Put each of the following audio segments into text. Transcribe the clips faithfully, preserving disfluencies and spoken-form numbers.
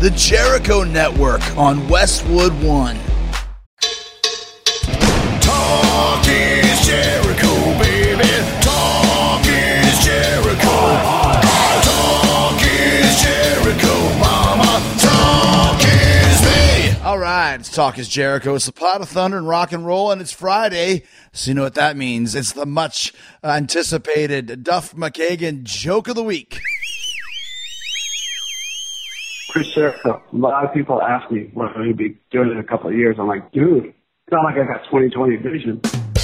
the Jericho Network on Westwood One. Talk is Jericho, baby. Talk is Jericho. Talk is Jericho, mama. Talk is me. All right, it's Talk is Jericho. It's the pot of thunder and rock and roll, and it's Friday, so you know what that means. It's the much anticipated Duff McKagan Joke of the Week. Chris Jericho. A lot of people ask me what I'm going to be doing in a couple of years. I'm like, dude, it's not like I got twenty twenty vision.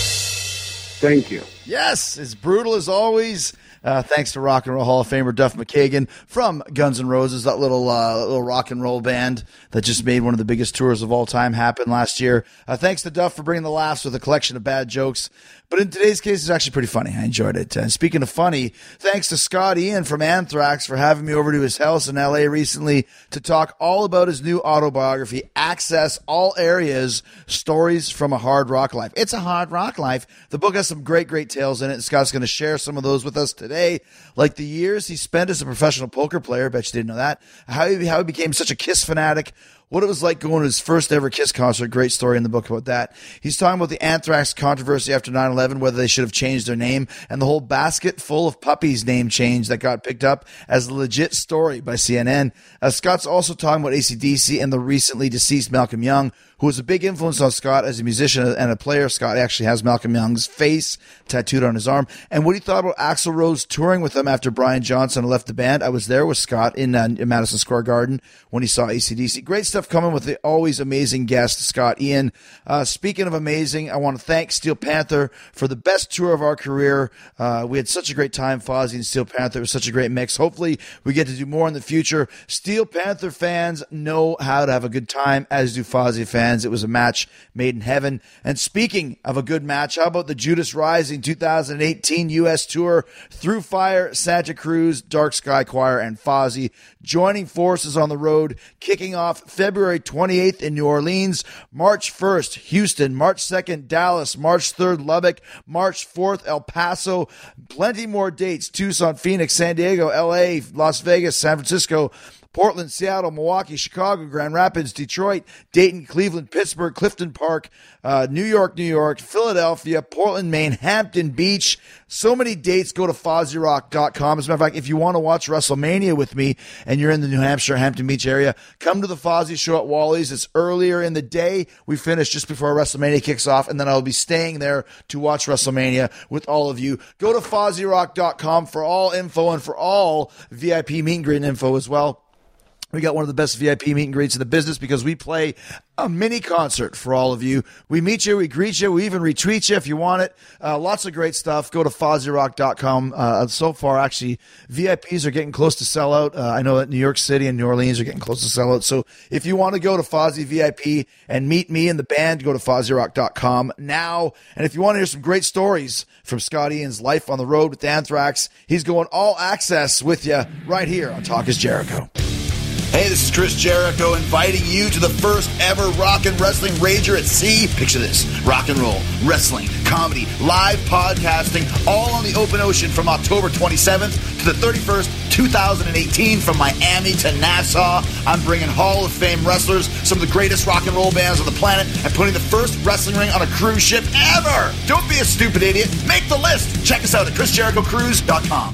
Thank you. Yes, it's brutal as always. Uh, thanks to Rock and Roll Hall of Famer Duff McKagan from Guns N' Roses, that little uh, little rock and roll band that just made one of the biggest tours of all time happen last year. Uh, thanks to Duff for bringing the laughs with a collection of bad jokes. But in today's case, it's actually pretty funny. I enjoyed it. And speaking of funny, thanks to Scott Ian from Anthrax for having me over to his house in L A recently to talk all about his new autobiography, Access All Areas, Stories from a Hard Rock Life. It's a hard rock life. The book has some great, great tales in it. Scott's going to share some of those with us today, like the years he spent as a professional poker player. Bet you didn't know that. How he, how he became such a Kiss fanatic. What it was like going to his first ever Kiss concert. Great story in the book about that. He's talking about the Anthrax controversy after nine eleven, whether they should have changed their name, and the whole Basket Full of Puppies name change that got picked up as a legit story by C N N. Uh, Scott's also talking about A C D C and the recently deceased Malcolm Young, who was a big influence on Scott as a musician and a player. Scott actually has Malcolm Young's face tattooed on his arm. And what he thought about Axl Rose touring with him after Brian Johnson left the band. I was there with Scott in, uh, in Madison Square Garden when he saw A C D C. Great stuff coming with the always amazing guest, Scott Ian. Uh, speaking of amazing, I want to thank Steel Panther for the best tour of our career. Uh, we had such a great time, Fozzy and Steel Panther. It was such a great mix. Hopefully we get to do more in the future. Steel Panther fans know how to have a good time, as do Fozzy fans. It was a match made in heaven. And speaking of a good match, how about the Judas Rising two thousand eighteen U S tour? Through Fire, Santa Cruz, Dark Sky Choir, and Fozzy joining forces on the road, kicking off February twenty-eighth in New Orleans, March first, Houston, March second, Dallas, March third, Lubbock, March fourth, El Paso. Plenty more dates: Tucson, Phoenix, San Diego, L A, Las Vegas, San Francisco, Portland, Seattle, Milwaukee, Chicago, Grand Rapids, Detroit, Dayton, Cleveland, Pittsburgh, Clifton Park, uh, New York, New York, Philadelphia, Portland, Maine, Hampton Beach. So many dates. Go to Fozzy Rock dot com. As a matter of fact, if you want to watch WrestleMania with me and you're in the New Hampshire, Hampton Beach area, come to the Fozzy Show at Wally's. It's earlier in the day. We finish just before WrestleMania kicks off, and then I'll be staying there to watch WrestleMania with all of you. Go to Fozzy Rock dot com for all info and for all V I P meet and greet info as well. We got one of the best V I P meet and greets in the business because we play a mini concert for all of you. We meet you, we greet you, we even retweet you if you want it. Uh, lots of great stuff. Go to Fozzy Rock dot com. Uh, so far, actually, V I Ps are getting close to sell out. Uh, I know that New York City and New Orleans are getting close to sell out. So if you want to go to Fozzy V I P and meet me and the band, go to Fozzy Rock dot com now. And if you want to hear some great stories from Scott Ian's life on the road with Anthrax, he's going all access with you right here on Talk is Jericho. Hey, this is Chris Jericho inviting you to the first ever rock and wrestling rager at sea. Picture this: rock and roll, wrestling, comedy, live podcasting, all on the open ocean from October twenty-seventh to the thirty-first, two thousand eighteen, from Miami to Nassau. I'm bringing Hall of Fame wrestlers, some of the greatest rock and roll bands on the planet, and putting the first wrestling ring on a cruise ship ever. Don't be a stupid idiot. Make the list. Check us out at Chris Jericho Cruise dot com.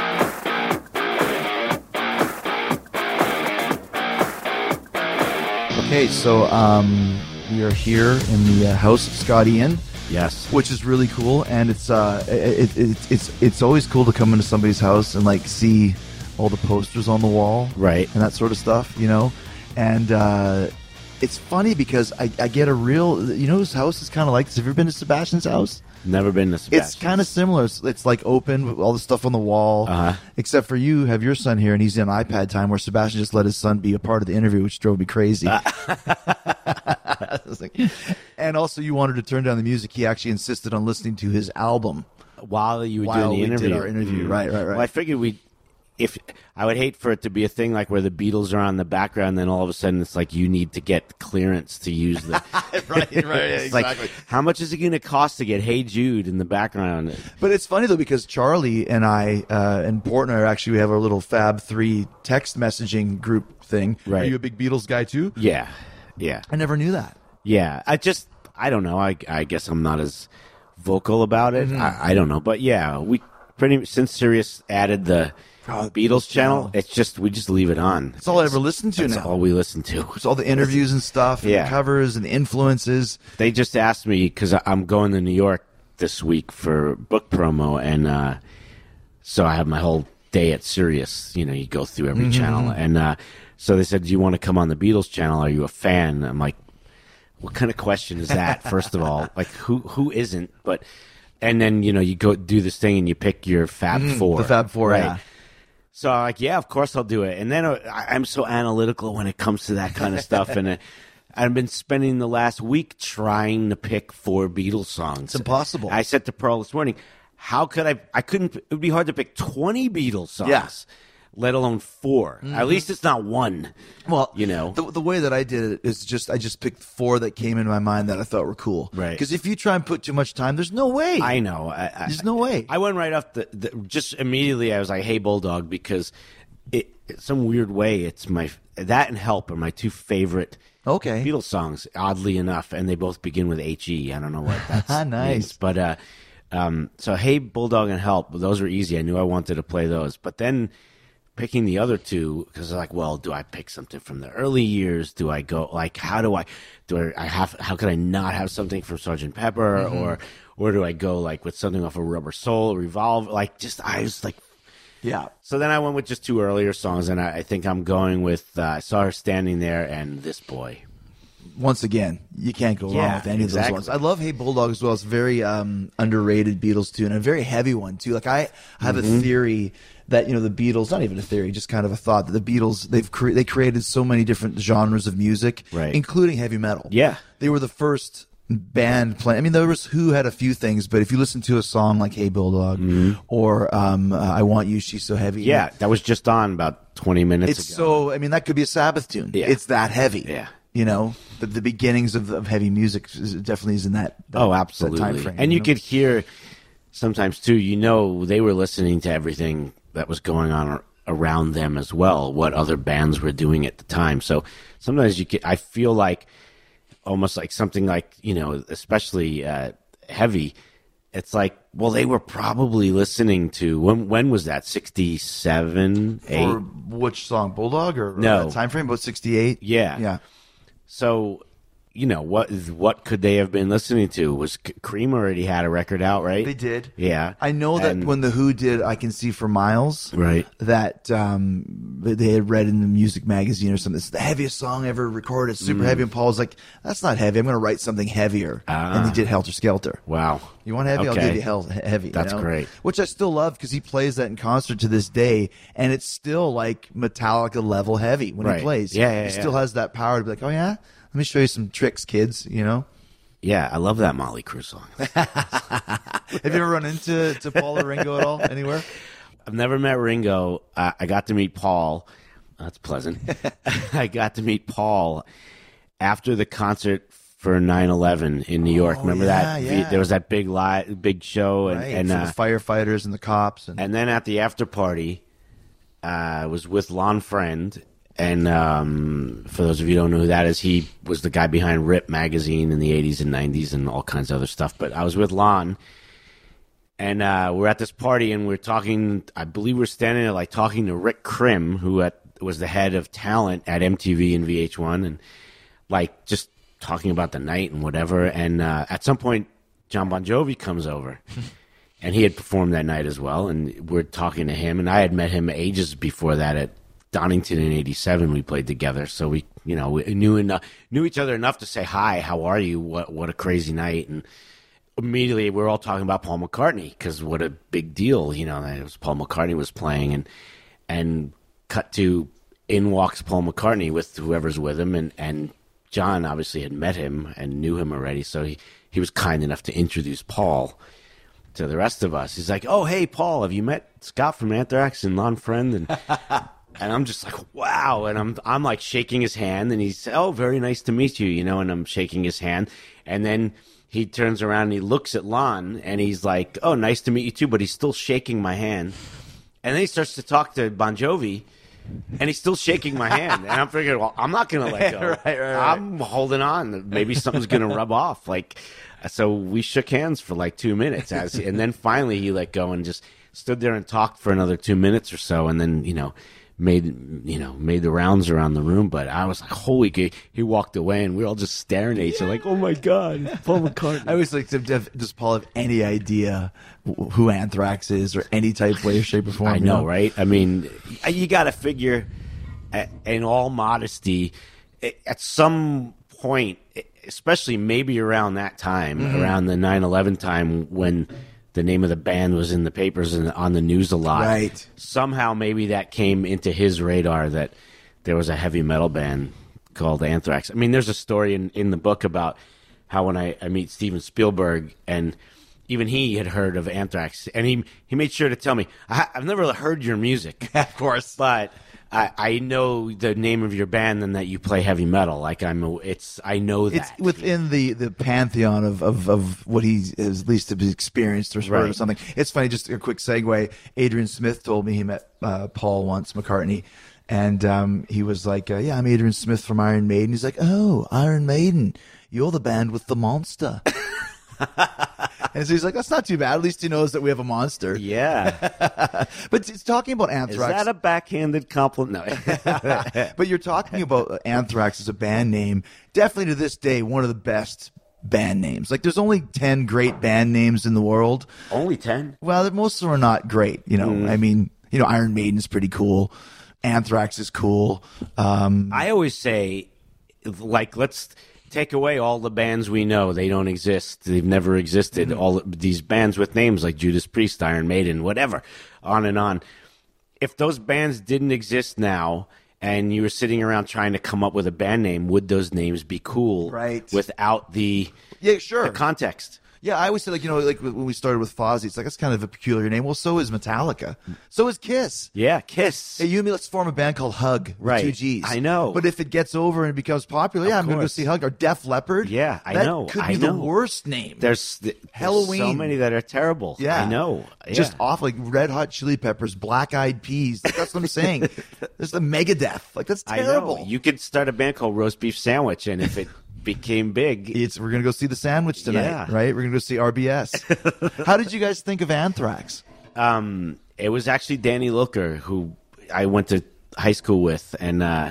Okay, so um, we are here in the uh, house of Scott Ian. Yes, which is really cool, and it's uh, it, it, it's it's always cool to come into somebody's house and like see all the posters on the wall, right, and that sort of stuff, you know. And uh, it's funny because I, I get a real, you know, his house is kind of like this. Have you ever been to Sebastian's house? Never been to Sebastian's. It's kind of similar. It's, it's like open with all the stuff on the wall, uh-huh. except for you have your son here, and he's in iPad time, where Sebastian just let his son be a part of the interview, which drove me crazy. And also, you wanted to turn down the music. He actually insisted on listening to his album while you were while doing the we interview. Did our interview, mm-hmm. right, right, right. Well, I figured we if I would hate for it to be a thing like where the Beatles are on the background, then all of a sudden it's like you need to get clearance to use the right, right, yeah, it's exactly. like, how much is it going to cost to get "Hey Jude" in the background? But it's funny though because Charlie and I uh, and Portner actually we have our little Fab Three text messaging group thing. Right. Are you a big Beatles guy too? Yeah, yeah, I never knew that. yeah. I just I don't know. I I guess I'm not as vocal about it. Mm-hmm. I, I don't know, but yeah, we pretty since Sirius added the Oh, Beatles channel, channel. it's just we just leave it on. It's all I ever listen to That's now. all we listen to. It's all the interviews and stuff, and Yeah. the covers and the influences. They just asked me because I'm going to New York this week for book promo, and uh, so I have my whole day at Sirius. You know, you go through every channel, and uh, so they said, "Do you want to come on the Beatles channel? Are you a fan?" I'm like, "What kind of question is that?" First of all, like who who isn't? But and then you know you go do this thing and you pick your Fab Four, The Fab Four, right? yeah. So I'm like, yeah, of course I'll do it. And then uh, I- I'm so analytical when it comes to that kind of stuff. And uh, I've been spending the last week trying to pick four Beatles songs. It's impossible. I said to Pearl this morning, how could I? I couldn't. It would be hard to pick twenty Beatles songs, Yeah. let alone four. Mm-hmm. At least it's not one. Well, you know. the, the way that I did it is just I just picked four that came into my mind that I thought were cool. Right. Because if you try and put too much time, there's no way. I know. I, I, There's no way. I went right off the, the just immediately. I was like, "Hey, Bulldog," because it, in some weird way, it's my that and Help are my two favorite Okay. Beatles songs. Oddly enough, and they both begin with H E. I don't know what that's Nice. means, but uh, um, so Hey, Bulldog and Help, those were easy. I knew I wanted to play those, but then picking the other two because like, well, do I pick something from the early years? Do I go like, how do I do I, I have? How could I not have something from Sergeant Pepper Mm-hmm. or or do I go like with something off of Rubber Soul, Revolve? Like, just I was like. Yeah. So then I went with just two earlier songs, and I, I think I'm going with uh, I Saw Her Standing There and This Boy. Once again, you can't go wrong Yeah, with any exactly. of those ones. I love Hey Bulldog as well. It's a very um, underrated Beatles tune, and a very heavy one too. Like I have Mm-hmm. a theory that you know the Beatles, not even a theory, just kind of a thought that the Beatles they've cre- they created so many different genres of music, Right. including heavy metal. Yeah. They were the first band playing. I mean, there was Who had a few things, but if you listen to a song like Hey Bulldog or um, uh, I Want You, She's So Heavy, Mm-hmm. Yeah, that was just on about twenty minutes it's ago. so. I mean, that could be a Sabbath tune. Yeah. It's that heavy. Yeah. You know, the, the beginnings of, of heavy music is, definitely is in that. that Oh, that absolutely. time frame, and you know? could hear sometimes too. You know, they were listening to everything that was going on ar- around them as well. What other bands were doing at the time. So sometimes you get. I feel like almost like something like you know, especially uh, heavy. It's like, well, they were probably listening to when? When was that? Sixty-seven, eight. For which song, Bulldog or No. or that time frame? About sixty-eight. Yeah. yeah. So, you know, what what could they have been listening to? Was C- Cream already had a record out, right? They did. Yeah. I know that And- when the Who did "I Can See for Miles," Right. That um, they had read in the music magazine or something. It's the heaviest song ever recorded. It's super heavy, and Paul was like, "That's not heavy. I'm going to write something heavier." Mm. Ah. And they did "Helter Skelter." Wow. You want heavy? I'll Okay. give you hell heavy. you That's know? great. Which I still love because he plays that in concert to this day, and it's still like Metallica level heavy when Right. he plays. Yeah, yeah, He yeah. still has that power to be like, oh yeah, let me show you some tricks, kids. You know? Yeah, I love that Molly Crew song. Have you ever run into to Paul or Ringo at all anywhere? I've never met Ringo. I, I got to meet Paul. That's pleasant. I got to meet Paul after the concert for nine eleven in New York. Oh, Remember yeah, that? yeah. There was that big live, big show, and Right, and, for uh, the firefighters and the cops, and, and then at the after party, uh, I was with Lon Friend. And um, for those of you who don't know who that is, he was the guy behind Rip magazine in the eighties and nineties and all kinds of other stuff. But I was with Lon, and uh, we're at this party, and we're talking. I believe we're standing there, like talking to Rick Krim, who at, was the head of talent at M T V and V H one, and like just talking about the night and whatever. And uh, at some point, John Bon Jovi comes over. And he had performed that night as well, and we're talking to him. And I had met him ages before that at Donington in eighty-seven. We played together, so we, you know, we knew enough, knew each other enough to say hi. How are you? What what a crazy night! And immediately we're all talking about Paul McCartney because what a big deal, you know. That it was Paul McCartney was playing, and and cut to in walks Paul McCartney with whoever's with him, and and John obviously had met him and knew him already, so he he was kind enough to introduce Paul to the rest of us. He's like, "Oh, hey, Paul, have you met Scott from Anthrax and Lon Friend?" And and I'm just like, "Wow!" And I'm I'm like shaking his hand, and he's, "Oh, very nice to meet you," you know. And I'm shaking his hand, and then he turns around and he looks at Lon, and he's like, "Oh, nice to meet you too," but he's still shaking my hand. And then he starts to talk to Bon Jovi, and he's still shaking my hand. And I'm figuring, well, I'm not going to let go. right, right, right. I'm holding on. Maybe something's going to rub off. Like, so we shook hands for like two minutes. As, and then finally he let go and just stood there and talked for another two minutes or so. And then, you know, made, you know, made the rounds around the room. But I was like, holy God. He walked away, and we were all just staring at each other like, oh my God, Paul McCartney. I always like to have, does Paul have any idea who Anthrax is, or any type, way, or shape, or form? I know, right? I mean, you got to figure, in all modesty, at some point, especially maybe around that time, mm-hmm. around the nine eleven time, when the name of the band was in the papers and on the news a lot, right? Somehow maybe that came into his radar that there was a heavy metal band called Anthrax. I mean, there's a story in, in the book about how when I, I meet Steven Spielberg, and even he had heard of Anthrax, and he he made sure to tell me, I, I've never heard your music, of course, but I, I know the name of your band and that you play heavy metal. Like I'm, a, it's I know that it's within the, the pantheon of, of, of what he has at least experienced or heard right. or something. It's funny. Just a quick segue. Adrian Smith told me he met uh, Paul once, McCartney, and um, he was like, uh, "Yeah, I'm Adrian Smith from Iron Maiden." He's like, "Oh, Iron Maiden, you're the band with the monster." And so he's like, "That's not too bad. At least he knows that we have a monster." Yeah. But it's talking about Anthrax. Is that a backhanded compliment? No. But you're talking about Anthrax as a band name. Definitely to this day, one of the best band names. Like, there's only ten great band names in the world. Only ten? Well, most of them are not great. You know, mm. I mean, you know, Iron Maiden is pretty cool. Anthrax is cool. Um, I always say, like, let's take away all the bands we know. They don't exist. They've never existed. Mm-hmm. All these bands with names like Judas Priest, Iron Maiden, whatever, on and on. If those bands didn't exist now and you were sitting around trying to come up with a band name, would those names be cool? Right. Without the, yeah, sure. the context? Yeah, I always say, like, you know, like when we started with Fozzy, it's like, that's kind of a peculiar name. Well, so is Metallica. So is Kiss. Yeah, Kiss. Hey, you and me, let's form a band called Hug with right. two G's. I know. But if it gets over and it becomes popular, of yeah, I'm course. going to go see Hug. Or Def Leppard. Yeah, I that know. That could I be know. the worst name. There's, there's Halloween. so many that are terrible. Yeah. I know. Yeah. Just awful. Like Red Hot Chili Peppers, Black Eyed Peas. Like, that's what I'm saying. There's the Megadeth. Like, that's terrible. I know. You could start a band called Roast Beef Sandwich, and if it became big, it's we're gonna go see the Sandwich tonight, yeah. right? We're gonna go see R B S. How did you guys think of Anthrax? Um, it was actually Danny Lilker, who I went to high school with, and uh,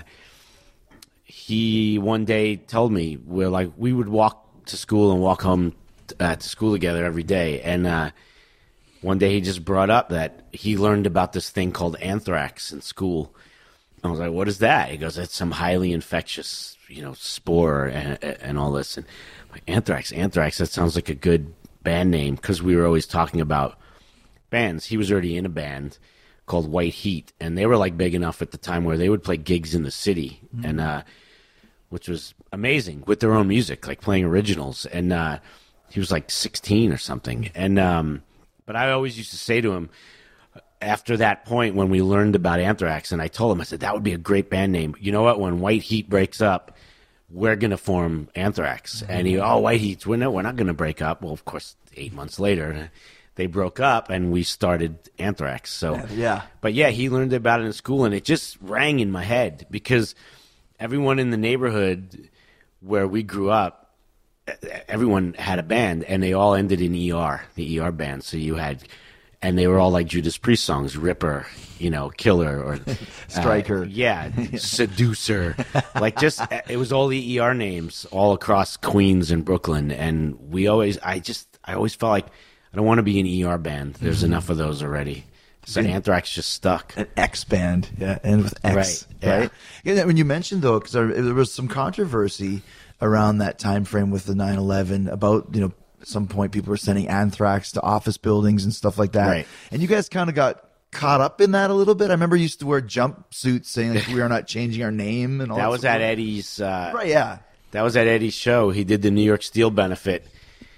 he one day told me, we're like we would walk to school and walk home uh, to school together every day, and uh, one day he just brought up that he learned about this thing called anthrax in school. I was like, "What is that?" He goes, "It's some highly infectious, you know, spore and, and all this." And I'm like, anthrax, anthrax. That sounds like a good band name, because we were always talking about bands. He was already in a band called White Heat, and they were like big enough at the time where they would play gigs in the city, mm-hmm. and uh, which was amazing with their own music, like playing originals. And uh, he was like sixteen or something. And um, but I always used to say to him, after that point when we learned about Anthrax, and I told him, I said, that would be a great band name. You know what? When White Heat breaks up, we're going to form Anthrax. Mm-hmm. And he, oh, White Heat, we're not, we're not going to break up. Well, of course, eight months later, they broke up, and we started Anthrax. So, yeah. But yeah, he learned about it in school, and it just rang in my head, because everyone in the neighborhood where we grew up, everyone had a band, and they all ended in E R, the E R band. So you had... And they were all like Judas Priest songs, Ripper, you know, Killer, or Striker. Uh, yeah, Seducer. Like, just, it was all the E R names all across Queens and Brooklyn. And we always, I just, I always felt like I don't want to be an E R band. There's mm-hmm. enough of those already. So yeah. Anthrax just stuck. An X band, yeah, and with X, right? Yeah. right? Yeah, when you mentioned, though, because there was some controversy around that time frame with the nine eleven about, you know, at some point people were sending anthrax to office buildings and stuff like that. Right. And you guys kind of got caught up in that a little bit. I remember you used to wear jumpsuits saying like, we are not changing our name and all that. That was at Eddie's. Uh, right, yeah. That was at Eddie's show. He did the New York Steel benefit.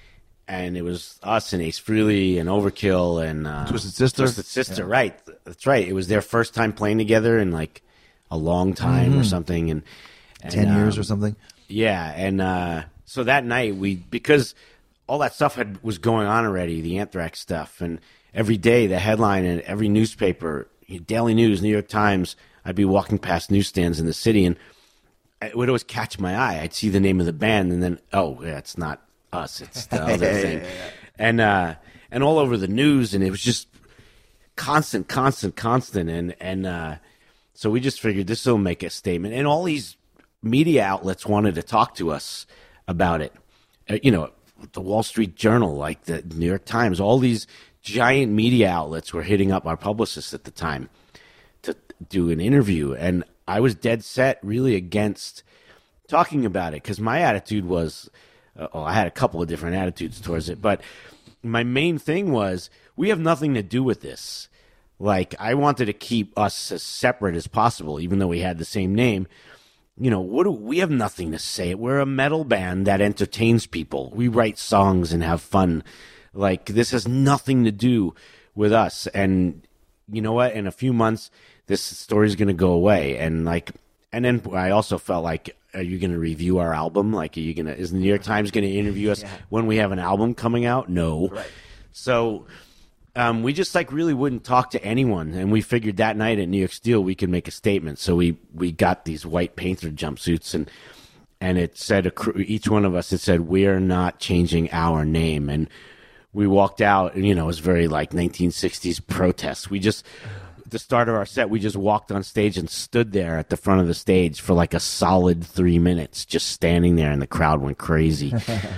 and it was us and Ace Frehley and Overkill and uh, Twisted Sister. Twisted Sister, yeah. Right? That's right. It was their first time playing together in like a long time mm-hmm. or something, and, and ten years um, or something. Yeah, and uh, so that night we because all that stuff had was going on already, the Anthrax stuff, and every day the headline in every newspaper, Daily News, New York Times, I'd be walking past newsstands in the city, and it would always catch my eye. I'd see the name of the band, and then, oh, yeah, it's not us, it's the other thing. And uh, and all over the news, and it was just constant, constant, constant. And, and uh, so we just figured this will make a statement. And all these media outlets wanted to talk to us about it. Uh, you know, the Wall Street Journal, like the New York Times, all these giant media outlets were hitting up our publicists at the time to do an interview. And I was dead set really against talking about it because my attitude was, uh, oh, I had a couple of different attitudes towards it, but my main thing was we have nothing to do with this. Like, I wanted to keep us as separate as possible, even though we had the same name. You know, what do, we have nothing to say. We're a metal band that entertains people. We write songs and have fun. Like, this has nothing to do with us. And you know what? In a few months, this story's going to go away. And like, and then I also felt like, are you going to review our album? Like, are you going to, is the New York Times going to interview us yeah. when we have an album coming out? No. Right. So, um, we just like really wouldn't talk to anyone. And we figured that night at New York Steel, we could make a statement. So we, we got these white Painter jumpsuits and, and it said, each one of us, it said, we're not changing our name. And we walked out and, you know, it was very like nineteen sixties protest. We just, at the start of our set, we just walked on stage and stood there at the front of the stage for like a solid three minutes, just standing there, and the crowd went crazy.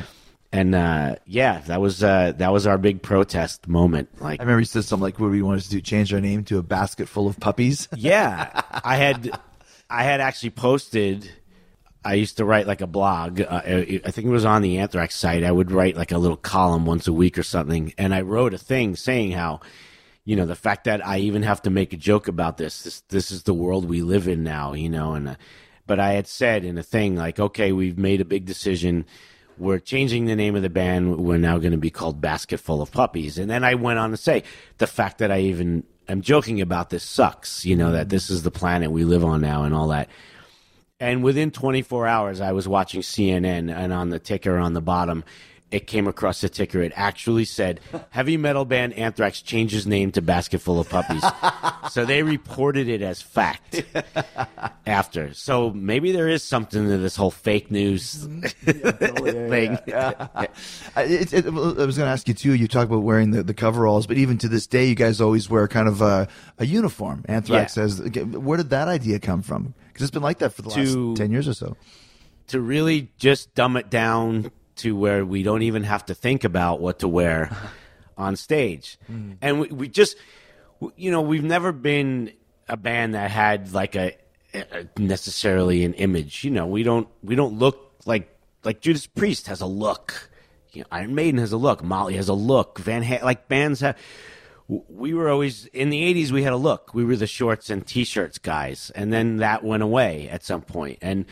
And uh, yeah, that was uh, that was our big protest moment. Like, I remember you said something like, "What we wanted to do, change our name to a basket full of puppies." Yeah, I had I had actually posted. I used to write like a blog. Uh, I think it was on the Anthrax site. I would write like a little column once a week or something, and I wrote a thing saying how, you know, the fact that I even have to make a joke about this, this, this is the world we live in now, you know, and, uh, but I had said in a thing like, okay, we've made a big decision. We're changing the name of the band. We're now going to be called Basket Full of Puppies. And then I went on to say the fact that I even am joking about this sucks, you know, that this is the planet we live on now and all that. And within twenty-four hours, I was watching C N N, and on the ticker on the bottom, it came across the ticker. It actually said, heavy metal band Anthrax changes name to Basket Full of Puppies. So they reported it as fact after. So maybe there is something to this whole fake news yeah, totally, yeah, thing. Yeah, yeah. it, it, I was going to ask you, too, you talk about wearing the, the coveralls, but even to this day, you guys always wear kind of a, a uniform. Anthrax yeah. says, where did that idea come from? Because it's been like that for the to, last ten years or so. To really just dumb it down to where we don't even have to think about what to wear on stage. Mm. And we, we just, you know, we've never been a band that had like a, a necessarily an image. You know, we don't we don't look like like Judas Priest has a look. You know, Iron Maiden has a look. Molly has a look. Van Halen, like bands have. We were always in the eighties. We had a look. We were the shorts and t-shirts guys, and then that went away at some point. And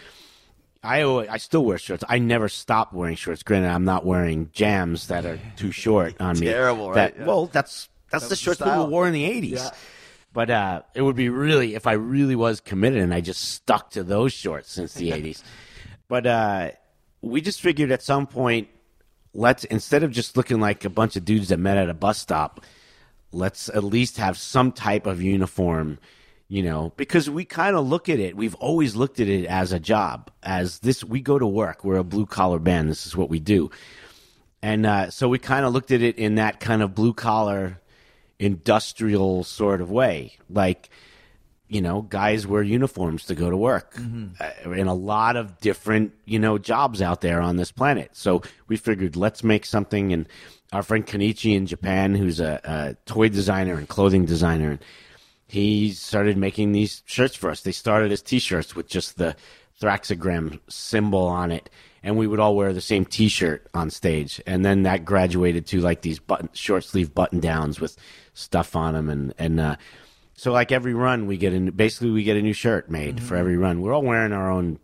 I I still wear shorts. I never stopped wearing shorts. Granted, I'm not wearing jams that are too short on me. Terrible, that, right? Yeah. Well, that's that's that the shorts people wore in the eighties. Yeah. But uh, it would be really, if I really was committed and I just stuck to those shorts since the eighties. But uh, we just figured at some point, let's, instead of just looking like a bunch of dudes that met at a bus stop, let's at least have some type of uniform, you know, because we kind of look at it. We've always looked at it as a job, as this, we go to work. We're a blue collar band. This is what we do. And uh, so we kind of looked at it in that kind of blue collar, industrial sort of way. Like, you know, guys wear uniforms to go to work mm-hmm. uh, in a lot of different, you know, jobs out there on this planet. So we figured, let's make something. And our friend Kenichi in Japan, who's a, a toy designer and clothing designer, he started making these shirts for us. They started as T-shirts with just the Thraxogram symbol on it, and we would all wear the same T-shirt on stage. And then that graduated to like these button, short sleeve button downs with stuff on them, and and uh, so like every run we get in, basically we get a new shirt made mm-hmm. for every run. We're all wearing our own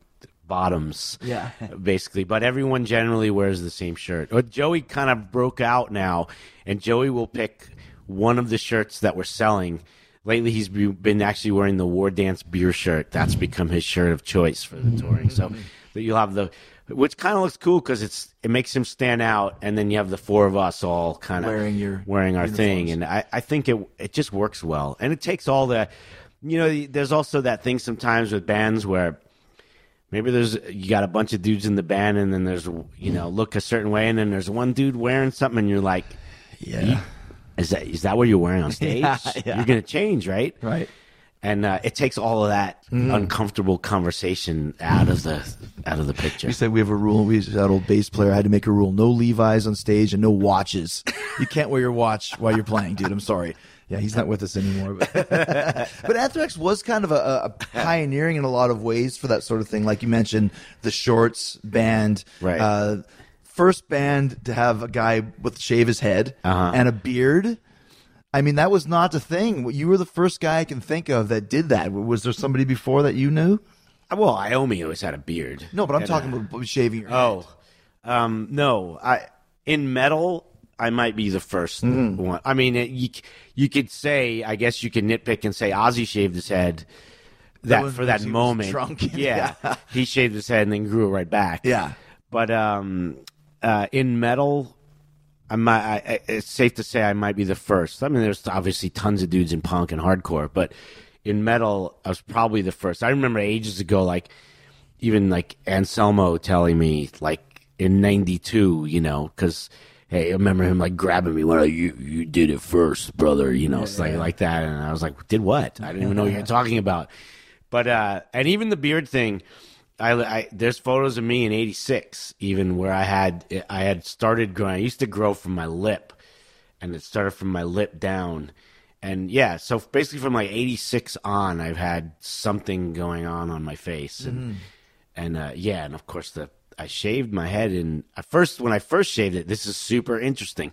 bottoms. Yeah. Basically, but everyone generally wears the same shirt. Or Joey kind of broke out now, and Joey will pick one of the shirts that we're selling. Lately, he's been actually wearing the War Dance beer shirt. That's become his shirt of choice for the touring. So that you'll have the, which kind of looks cool because it's it makes him stand out, and then you have the four of us all kind of Wearing your wearing our uniforms. thing, and I, I think it it just works well, and it takes all the, you know, there's also that thing sometimes with bands where maybe there's you got a bunch of dudes in the band, and then there's you know look a certain way, and then there's one dude wearing something, and you're like, Yeah. you- is that is that what you're wearing on stage? Yeah, yeah. You're gonna change, right? Right. And uh, it takes all of that uncomfortable conversation out of the out of the picture. We said we have a rule. We that old bass player had to make a rule: no Levi's on stage and no watches. You can't wear your watch while you're playing, dude. I'm sorry. Yeah, he's not with us anymore. But, but Anthrax was kind of a, a pioneering in a lot of ways for that sort of thing. Like you mentioned, the shorts band. Right. Uh, first band to have a guy with shave his head Uh-huh. and a beard. I mean, that was not a thing. You were the first guy I can think of that did that. Was there somebody before that you knew? Well, Iommi always had a beard. No, but I'm And, talking uh, about shaving your head. Oh, um, no. I in metal, I might be the first one. I mean, it, you you could say, I guess you could nitpick and say Ozzy shaved his head that, was for that because he was moment. drunk. Yeah, Yeah. he shaved his head and then grew it right back. Yeah. But um, uh, in metal, I might. I, I- it's safe to say I might be the first. I mean, there's obviously tons of dudes in punk and hardcore, but in metal, I was probably the first. I remember ages ago, like even like Anselmo telling me, like in ninety-two, you know, because hey, I remember him like grabbing me when I, you you did it first, brother, you know, it's like like that, and I was like, did what? I didn't even know what you were talking about. But uh, and even the beard thing. I, I there's photos of me in eighty-six, even where I had I had started growing. I used to grow from my lip, and it started from my lip down, and yeah. So basically, from like eighty-six on, I've had something going on on my face, and and uh, yeah, and of course the I shaved my head, and at first when I first shaved it, this is super interesting.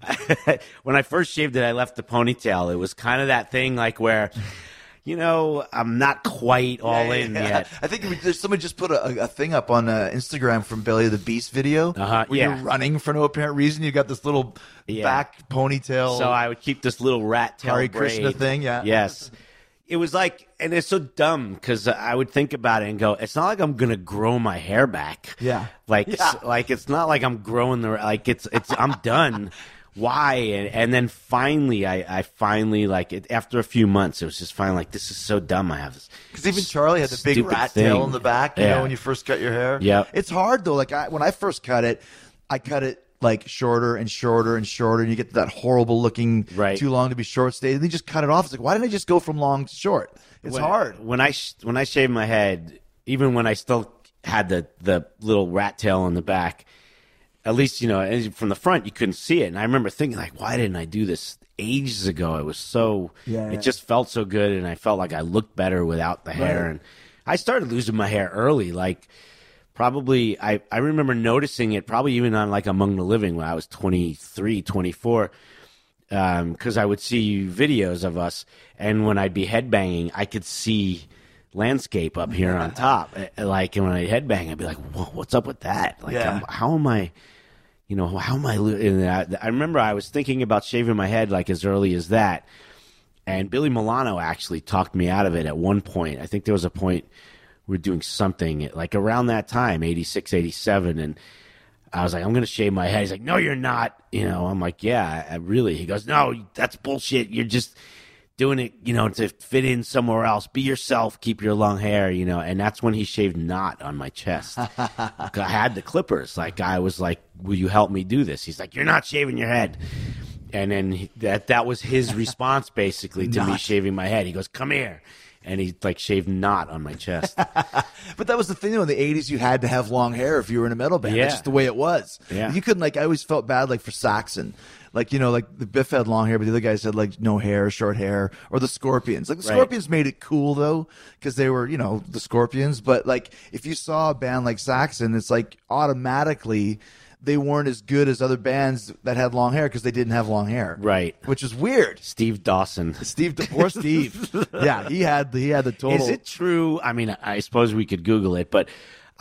When I first shaved it, I left the ponytail. It was kind of that thing like where. You know, I'm not quite all in Yeah. yet. I think we, there's somebody just put a, a thing up on uh, Instagram from Belly of the Beast video Uh-huh, where yeah. you're running for no apparent reason. You got this little Yeah. back ponytail. So I would keep this little rat tail Hare braid. Krishna thing, yeah. Yes. It was like, and it's so dumb because I would think about it and go, it's not like I'm gonna grow my hair back. Yeah. Like, Yeah. like it's not like I'm growing the like it's it's I'm done. Why? And, and then finally, I, I finally like it after a few months. It was just finally like this is so dumb. I have this Because even Charlie had the big stupid rat thing. tail in the back, you Yeah. know, when you first cut your hair. Yep. It's hard though. Like I, when I first cut it, I cut it like shorter and shorter and shorter, and you get to that horrible looking, Right. too long to be short stayed. And then you just cut it off. It's like, why didn't I just go from long to short? It's when, hard. When I sh- when I shaved my head, even when I still had the the little rat tail in the back, at least you know as- from the front you couldn't see it. And I remember thinking like, why didn't I do this ages ago? It was so Yeah. it just felt so good, and I felt like I looked better without the hair. Right. And I started losing my hair early, like. Probably, I, I remember noticing it probably even on like Among the Living when I was twenty-three, twenty-four, because I would see videos of us, and when I'd be headbanging, I could see landscape up here on top. Uh, Like, and when I headbang, I'd be like, Whoa, what's up with that? Like, Yeah. I'm- how am I, you know, how am I? lo- And I, I remember I was thinking about shaving my head like as early as that. And Billy Milano actually talked me out of it at one point. I think there was a point we were doing something like around that time, eighty-six, eighty-seven, and I was like, I'm going to shave my head. He's like, no, you're not. You know, I'm like, yeah, I really. He goes, no, that's bullshit. You're just doing it, you know, to fit in somewhere else. Be yourself. Keep your long hair, you know. And that's when he shaved knot on my chest. I had the clippers. Like, I was like, will you help me do this? He's like, you're not shaving your head. And then he, that that was his response, basically, to me Knot. shaving my head. He goes, come here. And he, like, shaved knot on my chest. But that was the thing, though. In the eighties, you had to have long hair if you were in a metal band. Yeah. That's just the way it was. Yeah. You couldn't, like, I always felt bad, like, for Saxon. Like, you know, like, the Biff had long hair, but the other guys had, like, no hair, short hair. Or the Scorpions. Like, the Right. Scorpions made it cool, though, because they were, you know, the Scorpions. But, like, if you saw a band like Saxon, it's like, automatically, they weren't as good as other bands that had long hair because they didn't have long hair. Right. Which is weird. Steve Dawson. Steve, poor Steve. Yeah, he had, he had the total. Is it true? I mean, I suppose we could Google it, but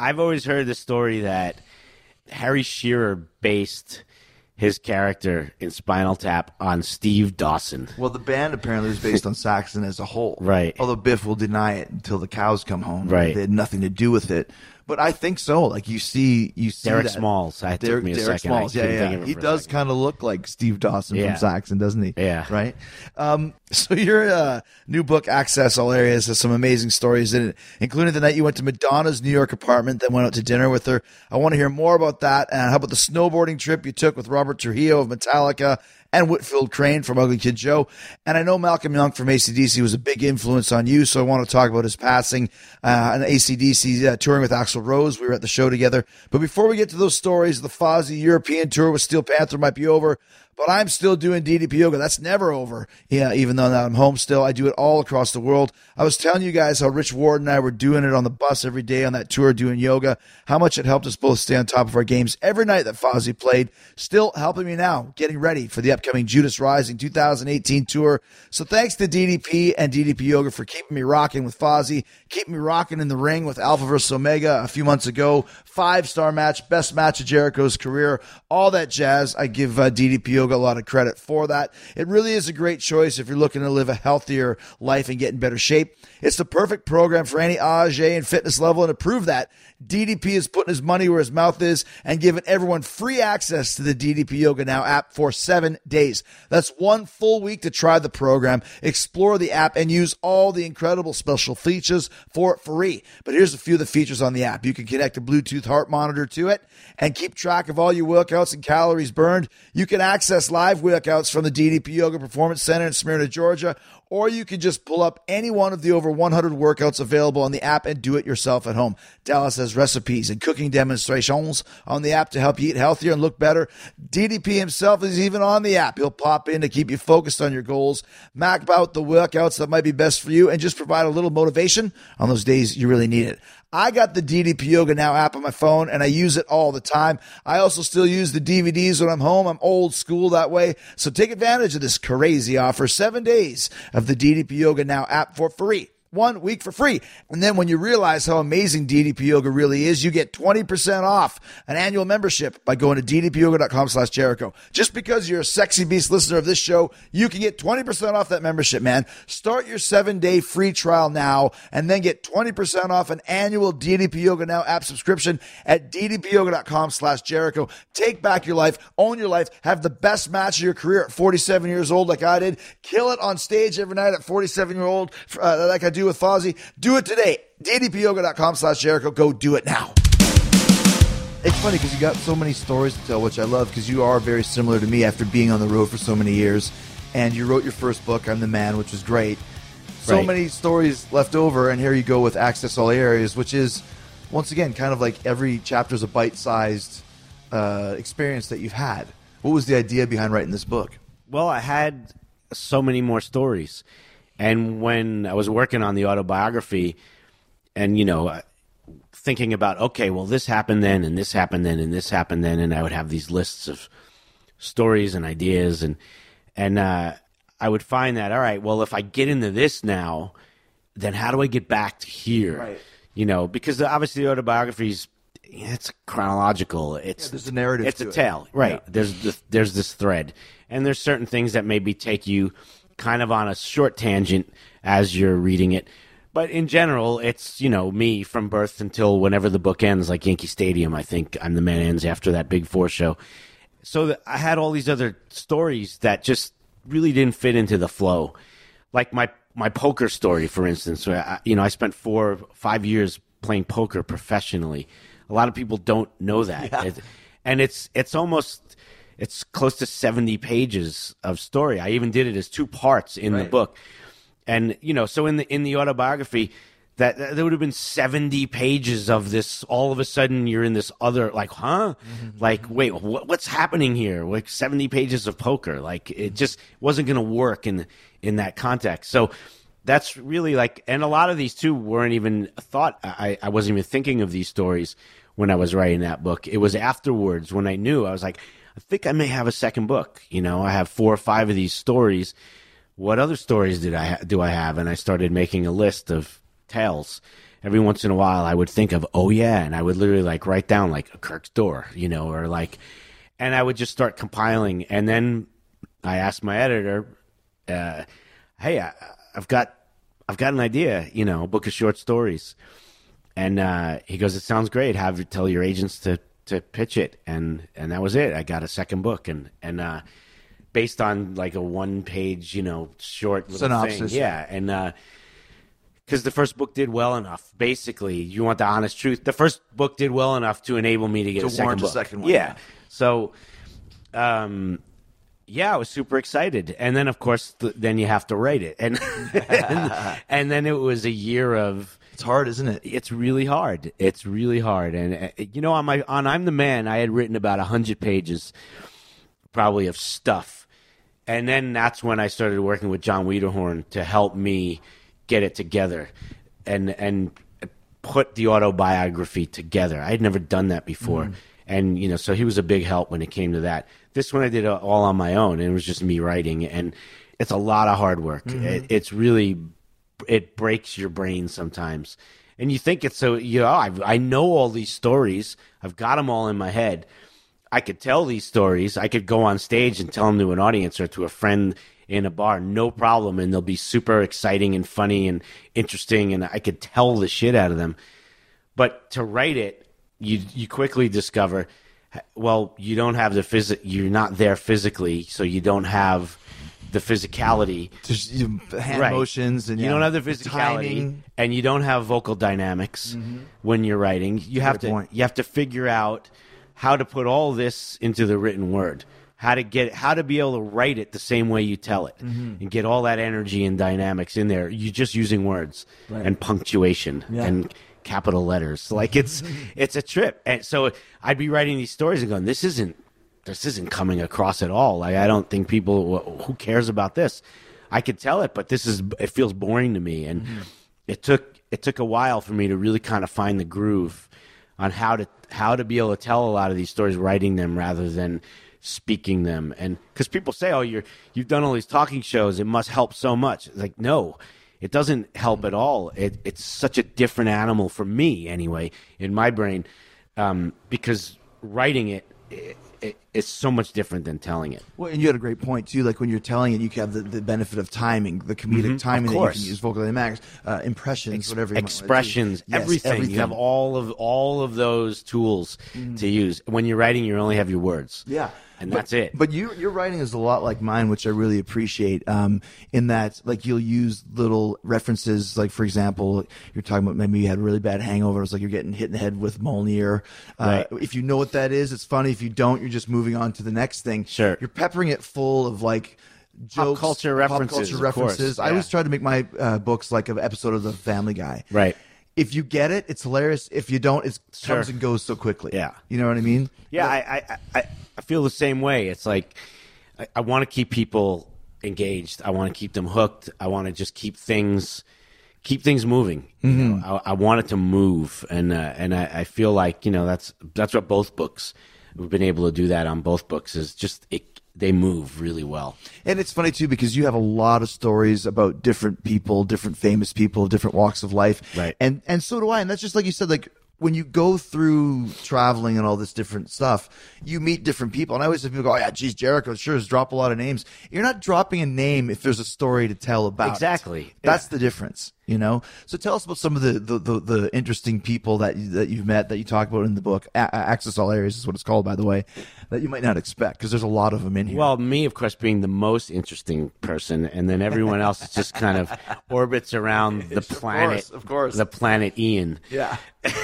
I've always heard the story that Harry Shearer based his character in Spinal Tap on Steve Dawson. Well, the band apparently was based on Saxon as a whole. Right. Although Biff will deny it until the cows come home. Right. They had nothing to do with it. But I think so. Like you see, you see Derek that. Smalls. I took Derek, me a Derek second. I Smalls. Yeah, couldn't think yeah. of it He for a does second. kind of look like Steve Dawson Yeah. from Saxon, doesn't he? Yeah. Right. Um, so your uh, new book, Access All Areas, has some amazing stories in it, including the night you went to Madonna's New York apartment, then went out to dinner with her. I want to hear more about that. And how about the snowboarding trip you took with Robert Trujillo of Metallica and Whitfield Crane from Ugly Kid Joe? And I know Malcolm Young from A C D C was a big influence on you, so I want to talk about his passing uh, and A C D C uh, touring with Axl Rose. We were at the show together. But before we get to those stories, the Fozzy European tour with Steel Panther might be over, but I'm still doing D D P Yoga. That's never over. Yeah, even though now I'm home still, I do it all across the world. I was telling you guys how Rich Ward and I were doing it on the bus every day on that tour doing yoga, how much it helped us both stay on top of our games every night that Fozzy played. Still helping me now, getting ready for the upcoming Judas Rising two thousand eighteen tour. So thanks to D D P and D D P Yoga for keeping me rocking with Fozzy, keeping me rocking in the ring with Alpha versus Omega a few months ago. Five-star match, best match of Jericho's career, all that jazz. I give uh, D D P Yoga a lot of credit for that. It really is a great choice if you're looking to live a healthier life and get in better shape. It's the perfect program for any age and fitness level, and to prove that, D D P is putting his money where his mouth is and giving everyone free access to the D D P Yoga Now app for seven days. That's one full week to try the program, explore the app, and use all the incredible special features for free. But here's a few of the features on the app. You can connect a Bluetooth heart monitor to it and keep track of all your workouts and calories burned. You can access live workouts from the D D P Yoga Performance Center in Smyrna, Georgia, or you can just pull up any one of the over one hundred workouts available on the app and do it yourself at home. Dallas has recipes and cooking demonstrations on the app to help you eat healthier and look better. D D P himself is even on the app. He'll pop in to keep you focused on your goals, map out the workouts that might be best for you, and just provide a little motivation on those days you really need it. I got the D D P Yoga Now app on my phone, and I use it all the time. I also still use the D V Ds when I'm home. I'm old school that way. So take advantage of this crazy offer. Seven days of the D D P Yoga Now app for free. One week for free. And then when you realize how amazing D D P Yoga really is, you get twenty percent off an annual membership by going to D D P yoga dot com slash Jericho. Just because you're a Sexy Beast listener of this show, you can get twenty percent off that membership, man. Start your seven-day free trial now and then get twenty percent off an annual D D P Yoga Now app subscription at D D P yoga dot com slash Jericho. Take back your life, own your life, have the best match of your career at forty-seven years old like I did. Kill it on stage every night at forty-seven year old uh, like I do with Fozzy. Do it today. D D P yoga dot com slash Jericho. Go do it now. It's funny because you got so many stories to tell, which I love because you are very similar to me after being on the road for so many years. And you wrote your first book, I'm the Man, which was great. So Right. many stories left over, and here you go with Access All Areas, which is, once again, kind of like every chapter is a bite-sized uh, experience that you've had. What was the idea behind writing this book? Well, I had so many more stories. And when I was working on the autobiography and, you know, thinking about, okay, well, this happened then, and this happened then, and this happened then, and I would have these lists of stories and ideas, and and uh, I would find that, all right, well, if I get into this now, then how do I get back to here? Right. You know, because obviously the autobiographies, it's chronological. It's Yeah, there's a narrative It's to a it. tale, right? Yeah. There's this, there's this thread, and there's certain things that maybe take you kind of on a short tangent as you're reading it. But in general, it's, you know, me from birth until whenever the book ends, like Yankee Stadium. I think I'm the Man ends after that Big Four show. So that I had all these other stories that just really didn't fit into the flow. Like my, my poker story, for instance. Where I, you know, I spent four, five years playing poker professionally. A lot of people don't know that. Yeah. It, and it's it's almost, it's close to seventy pages of story. I even did it as two parts in the Right. book. And, you know, so in the in the autobiography, that, that there would have been seventy pages of this. All of a sudden, you're in this other, like, huh? Mm-hmm. Like, wait, what, what's happening here? Like seventy pages of poker. Like, it just wasn't going to work in in that context. So that's really like, and a lot of these too weren't even thought. I, I wasn't even thinking of these stories when I was writing that book. It was afterwards when I knew. I was like, I think I may have a second book. You know, I have four or five of these stories. What other stories did I ha- do I have? And I started making a list of tales, every once in a while I would think of, oh yeah, and I would literally like write down like a Kirk's Door, you know, or like, and I would just start compiling. And then I asked my editor, uh, hey, I, I've got, I've got an idea, you know, a book of short stories. And uh, he goes, it sounds great. Have you tell your agents to, to pitch it. And, and that was it. I got a second book and, and, uh, based on like a one page, you know, short little synopsis. thing. Yeah. And, uh, because the first book did well enough. Basically, you want the honest truth. The first book did well enough to enable me to get To a second warrant a book. second one, Yeah. yeah. So, um, yeah, I was super excited. And then, of course, th- then you have to write it. And, and and then it was a year of. It's hard, isn't it? It's really hard. It's really hard. And, uh, you know, on my on I'm the Man, I had written about one hundred pages probably of stuff. And then that's when I started working with John Wiederhorn to help me get it together and and put the autobiography together. I had never done that before. Mm. And, you know, so he was a big help when it came to that. This one I did all on my own, and it was just me writing. And it's a lot of hard work. Mm-hmm. It, it's really, it breaks your brain sometimes. And you think it's so, you know, I, I know all these stories. I've got them all in my head. I could tell these stories. I could go on stage and tell them to an audience or to a friend in a bar, no problem, and they'll be super exciting and funny and interesting, and I could tell the shit out of them. But to write it, you you quickly discover, well, you don't have the phys- you're not there physically, so you don't have the physicality. Just you know, hand Right. motions and you yeah, don't have the physicality, timing. and you don't have vocal dynamics Mm-hmm. when you're writing. You have Good to point. you have to figure out how to put all this into the written word. How to get how to be able to write it the same way you tell it, Mm-hmm. and get all that energy and dynamics in there. You're just using words Right. and punctuation Yeah. and capital letters. Like it's it's a trip. And so I'd be writing these stories and going, "This isn't this isn't coming across at all. Like I don't think people who cares about this. I could tell it, but this is it feels boring to me." And Mm-hmm. it took it took a while for me to really kind of find the groove on how to how to be able to tell a lot of these stories, writing them rather than speaking them. And because people say, oh, you're you've done all these talking shows, it must help so much. It's like, no, it doesn't help at all. It, it's such a different animal for me anyway in my brain, um, because writing it, it, it it's so much different than telling it. Well, and you had a great point too. Like when you're telling it, you have the, the benefit of timing, the comedic timing that you course. can use, vocal dynamics, uh, impressions, whatever, you Expressions, want to do. Yes, everything. everything. You have all of all of those tools to use. When you're writing, you only have your words. Yeah. And But- that's it. But you, your writing is a lot like mine, which I really appreciate. Um, in that, like, you'll use little references. Like, for example, you're talking about maybe you had a really bad hangover. It's like you're getting hit in the head with Mjolnir. Uh, Right. If you know what that is, it's funny. If you don't, you're just moving on to the next thing. Sure. You're peppering it full of like jokes, culture pop references, culture of course. references. I Yeah. always try to make my uh, books like an episode of The Family Guy. Right. If you get it, it's hilarious. If you don't, it Sure. comes and goes so quickly. Yeah. You know what I mean? Yeah, I, I, I, I feel the same way. It's like I, I want to keep people engaged. I want to keep them hooked. I want to just keep things keep things moving. You know, I, I want it to move, and uh, and I, I feel like you know that's that's what both books we've been able to do that on both books is just it, they move really well. And it's funny too because you have a lot of stories about different people, different famous people, different walks of life. Right. And and so do I. And that's just like you said, like when you go through traveling and all this different stuff, you meet different people. And I always have people go, oh yeah, geez, Jericho sure does drop a lot of names. You're not dropping a name if there's a story to tell about it. Exactly. That's Yeah. the difference, you know? So tell us about some of the, the, the, the interesting people that you, that you've met that you talk about in the book. A- Access All Areas is what it's called, by the way, that you might not expect because there's a lot of them in here. Well, me, of course, being the most interesting person, and then everyone else just kind of orbits around the planet, course, of course. the planet Ian. yeah.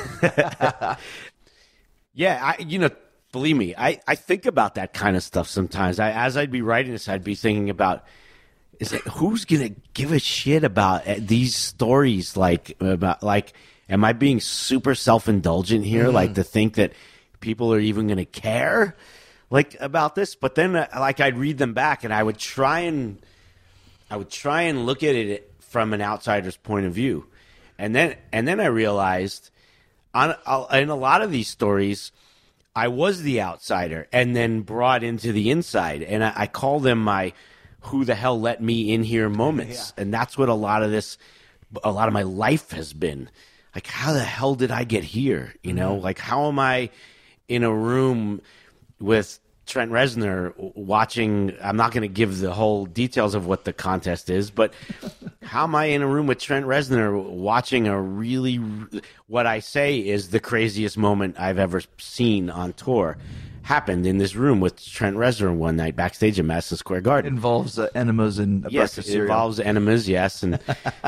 Yeah, I, you know, believe me, I, I think about that kind of stuff sometimes. I, as I'd be writing this, I'd be thinking about, is it, who's gonna give a shit about uh, these stories? Like, about like, am I being super self indulgent here? Like to think that people are even gonna care, like about this? But then, uh, like, I'd read them back, and I would try and, I would try and look at it from an outsider's point of view, and then, and then I realized. On, in a lot of these stories, I was the outsider and then brought into the inside. And I, I call them my who the hell let me in here moments. And that's what a lot of this, a lot of my life has been. like, how the hell did I get here? You know, like, how am I in a room with Trent Reznor watching? I'm not going to give the whole details of what the contest is, but how am I in a room with Trent Reznor watching a really, what I say is the craziest moment I've ever seen on tour happened in this room with Trent Reznor one night backstage at Madison Square It Garden. involves uh, enemas and a Yes, breakfast it cereal. involves enemas, yes. And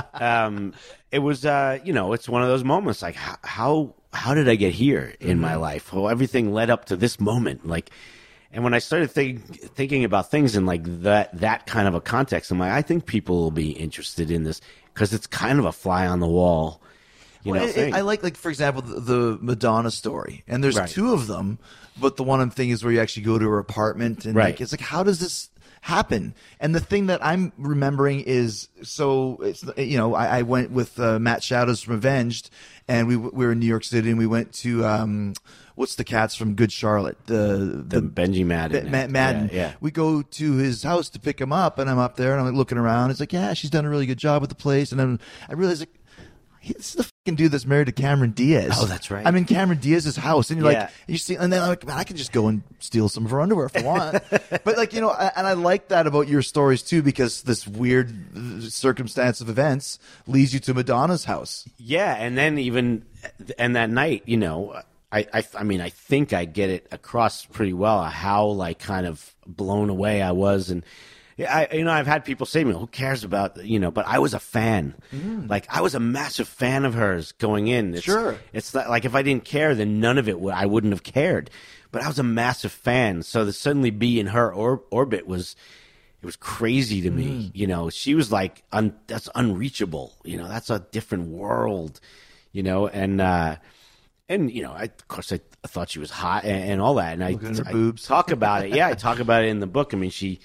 um, it was, uh, you know, it's one of those moments like, how how, how did I get here in Mm-hmm. my life? Well, everything led up to this moment. Like, and when I started think, thinking about things in like that that kind of a context, I'm like, I think people will be interested in this because it's kind of a fly on the wall, you Well, know, I- thing. I like, like for example, the, the Madonna story, and there's Right. two of them. But the one I'm thinking is where you actually go to her apartment, and Right. like it's like, how does this happen? And the thing that I'm remembering is, so it's you know, I, I went with uh, Matt Shadows from Avenged, and we we were in New York City, and we went to um, what's the cats from Good Charlotte, the the Benji Madden. Ma- Madden. Yeah, yeah. We go to his house to pick him up, and I'm up there, and I'm like looking around. It's like, yeah, she's done a really good job with the place, and then I realize like, this is the fucking dude that's married to Cameron Diaz. Oh, that's right. I'm in Cameron Diaz's house, and you're Yeah. like, you see, and then I'm like, man, I could just go and steal some of her underwear if I want. But like, you know, I- and I like that about your stories too, because this weird uh, circumstance of events leads you to Madonna's house. Yeah, and then even and that night, you know, I, I I mean, I think I get it across pretty well how like kind of blown away I was, and yeah, I you know I've had people say to me, who cares about, you know, but I was a fan, like I was a massive fan of hers going in. It's, Sure. it's not, like if I didn't care, then none of it would, I wouldn't have cared. But I was a massive fan, so to suddenly be in her or, orbit was. It was crazy to me, you know. She was like, un, that's unreachable, you know. That's a different world, you know. And uh, and you know, I, of course, I, I thought she was hot and, and all that. And I, Looking at her I boobs. talk about it. Yeah, I talk about it in the book. I mean, she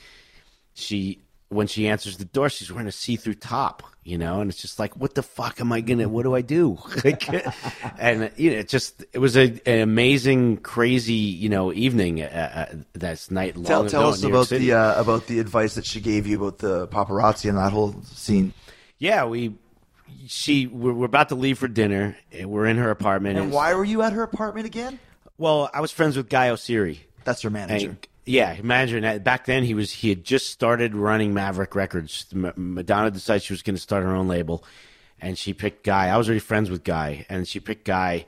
she when she answers the door, she's wearing a see-through top, you know. And it's just like, what the fuck am I gonna? What do I do? Like, and you know, it just it was a, an amazing, crazy, you know, evening. Uh, uh, that's night long Tell, ago tell in us New York about City. the uh, about the advice that she gave you about the paparazzi and that whole scene. Yeah, we, she, we're, we're about to leave for dinner. And we're in her apartment. And why were you at her apartment again? Well, I was friends with Guy Osiri. That's her manager. And, yeah, manager. And back then, he was he had just started running Maverick Records. M- Madonna decided she was going to start her own label, and she picked Guy. I was already friends with Guy, and she picked Guy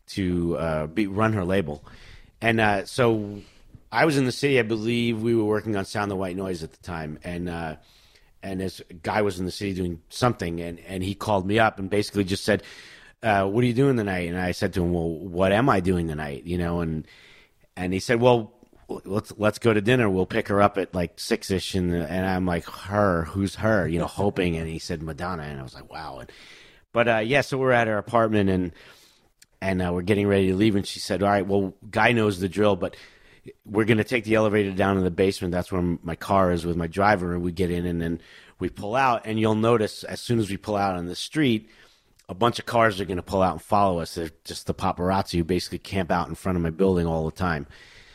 to uh, be run her label. And uh, so I was in the city. I believe we were working on Sound the White Noise at the time, and. Uh, And this guy was in the city doing something, and, and he called me up and basically just said, uh, "What are you doing tonight?" And I said to him, "Well, what am I doing tonight?" You know, and and he said, "Well, let's let's go to dinner. We'll pick her up at like six ish." And and I'm like, "Her? Who's her?" You know, hoping. And he said, "Madonna." And I was like, "Wow." And, but uh, yeah, so we're at her apartment, and and uh, we're getting ready to leave, and she said, "All right, well, Guy knows the drill, but." We're going to take the elevator down to the basement. That's where my car is with my driver. And we get in and then we pull out. And you'll notice as soon as we pull out on the street, a bunch of cars are going to pull out and follow us. They're just the paparazzi who basically camp out in front of my building all the time.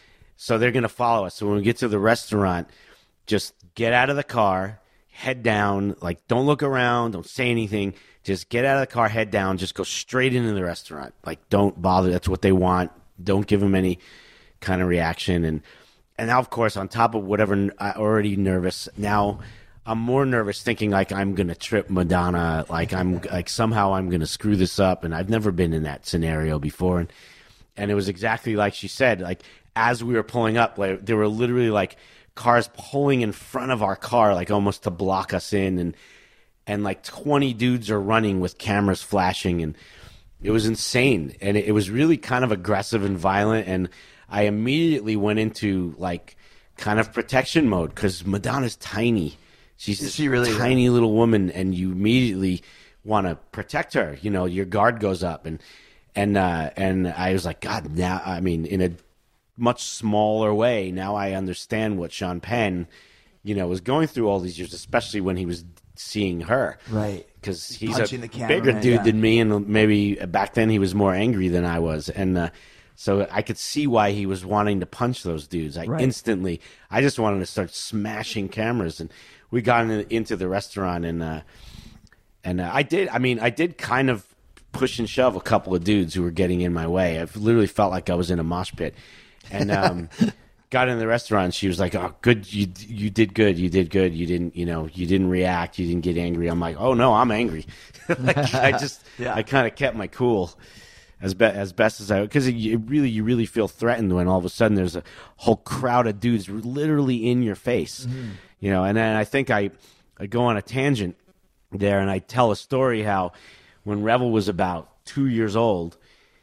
So they're going to follow us. So when we get to the restaurant, just get out of the car, head down. Like, don't look around. Don't say anything. Just get out of the car, head down. Just go straight into the restaurant. Like, don't bother. That's what they want. Don't give them any kind of reaction. And and now, of course, on top of whatever, I already nervous, now I'm more nervous thinking like I'm gonna trip Madonna, like I'm like somehow I'm gonna screw this up. And I've never been in that scenario before. And and it was exactly like she said. Like, as we were pulling up, like there were literally like cars pulling in front of our car, like almost to block us in, and and like twenty dudes are running with cameras flashing, and it was insane. And it, it was really kind of aggressive and violent. And I immediately went into like kind of protection mode because Madonna's tiny. She's Is she really a tiny little woman, and you immediately want to protect her. You know, your guard goes up, and and uh, and I was like, God, now I mean, in a much smaller way, now I understand what Sean Penn, you know, was going through all these years, especially when he was seeing her, Right. Because he's Punching a the cameraman, bigger dude yeah. than me, and maybe back then he was more angry than I was, and. Uh, So I could see why he was wanting to punch those dudes. I Right. instantly, I just wanted to start smashing cameras. And we got in, into the restaurant, and uh, and uh, I did. I mean, I did kind of push and shove a couple of dudes who were getting in my way. I literally felt like I was in a mosh pit. And um, got in the restaurant. She was like, "Oh, good, you you did good, you did good. You didn't, you know, you didn't react, you didn't get angry." I'm like, "Oh no, I'm angry." Like, I just, Yeah. I kind of kept my cool as be, as best as I, because it, it really, you really feel threatened when all of a sudden there's a whole crowd of dudes literally in your face, mm-hmm. you know. And then I think I, I go on a tangent there, and I tell a story how when Revel was about two years old,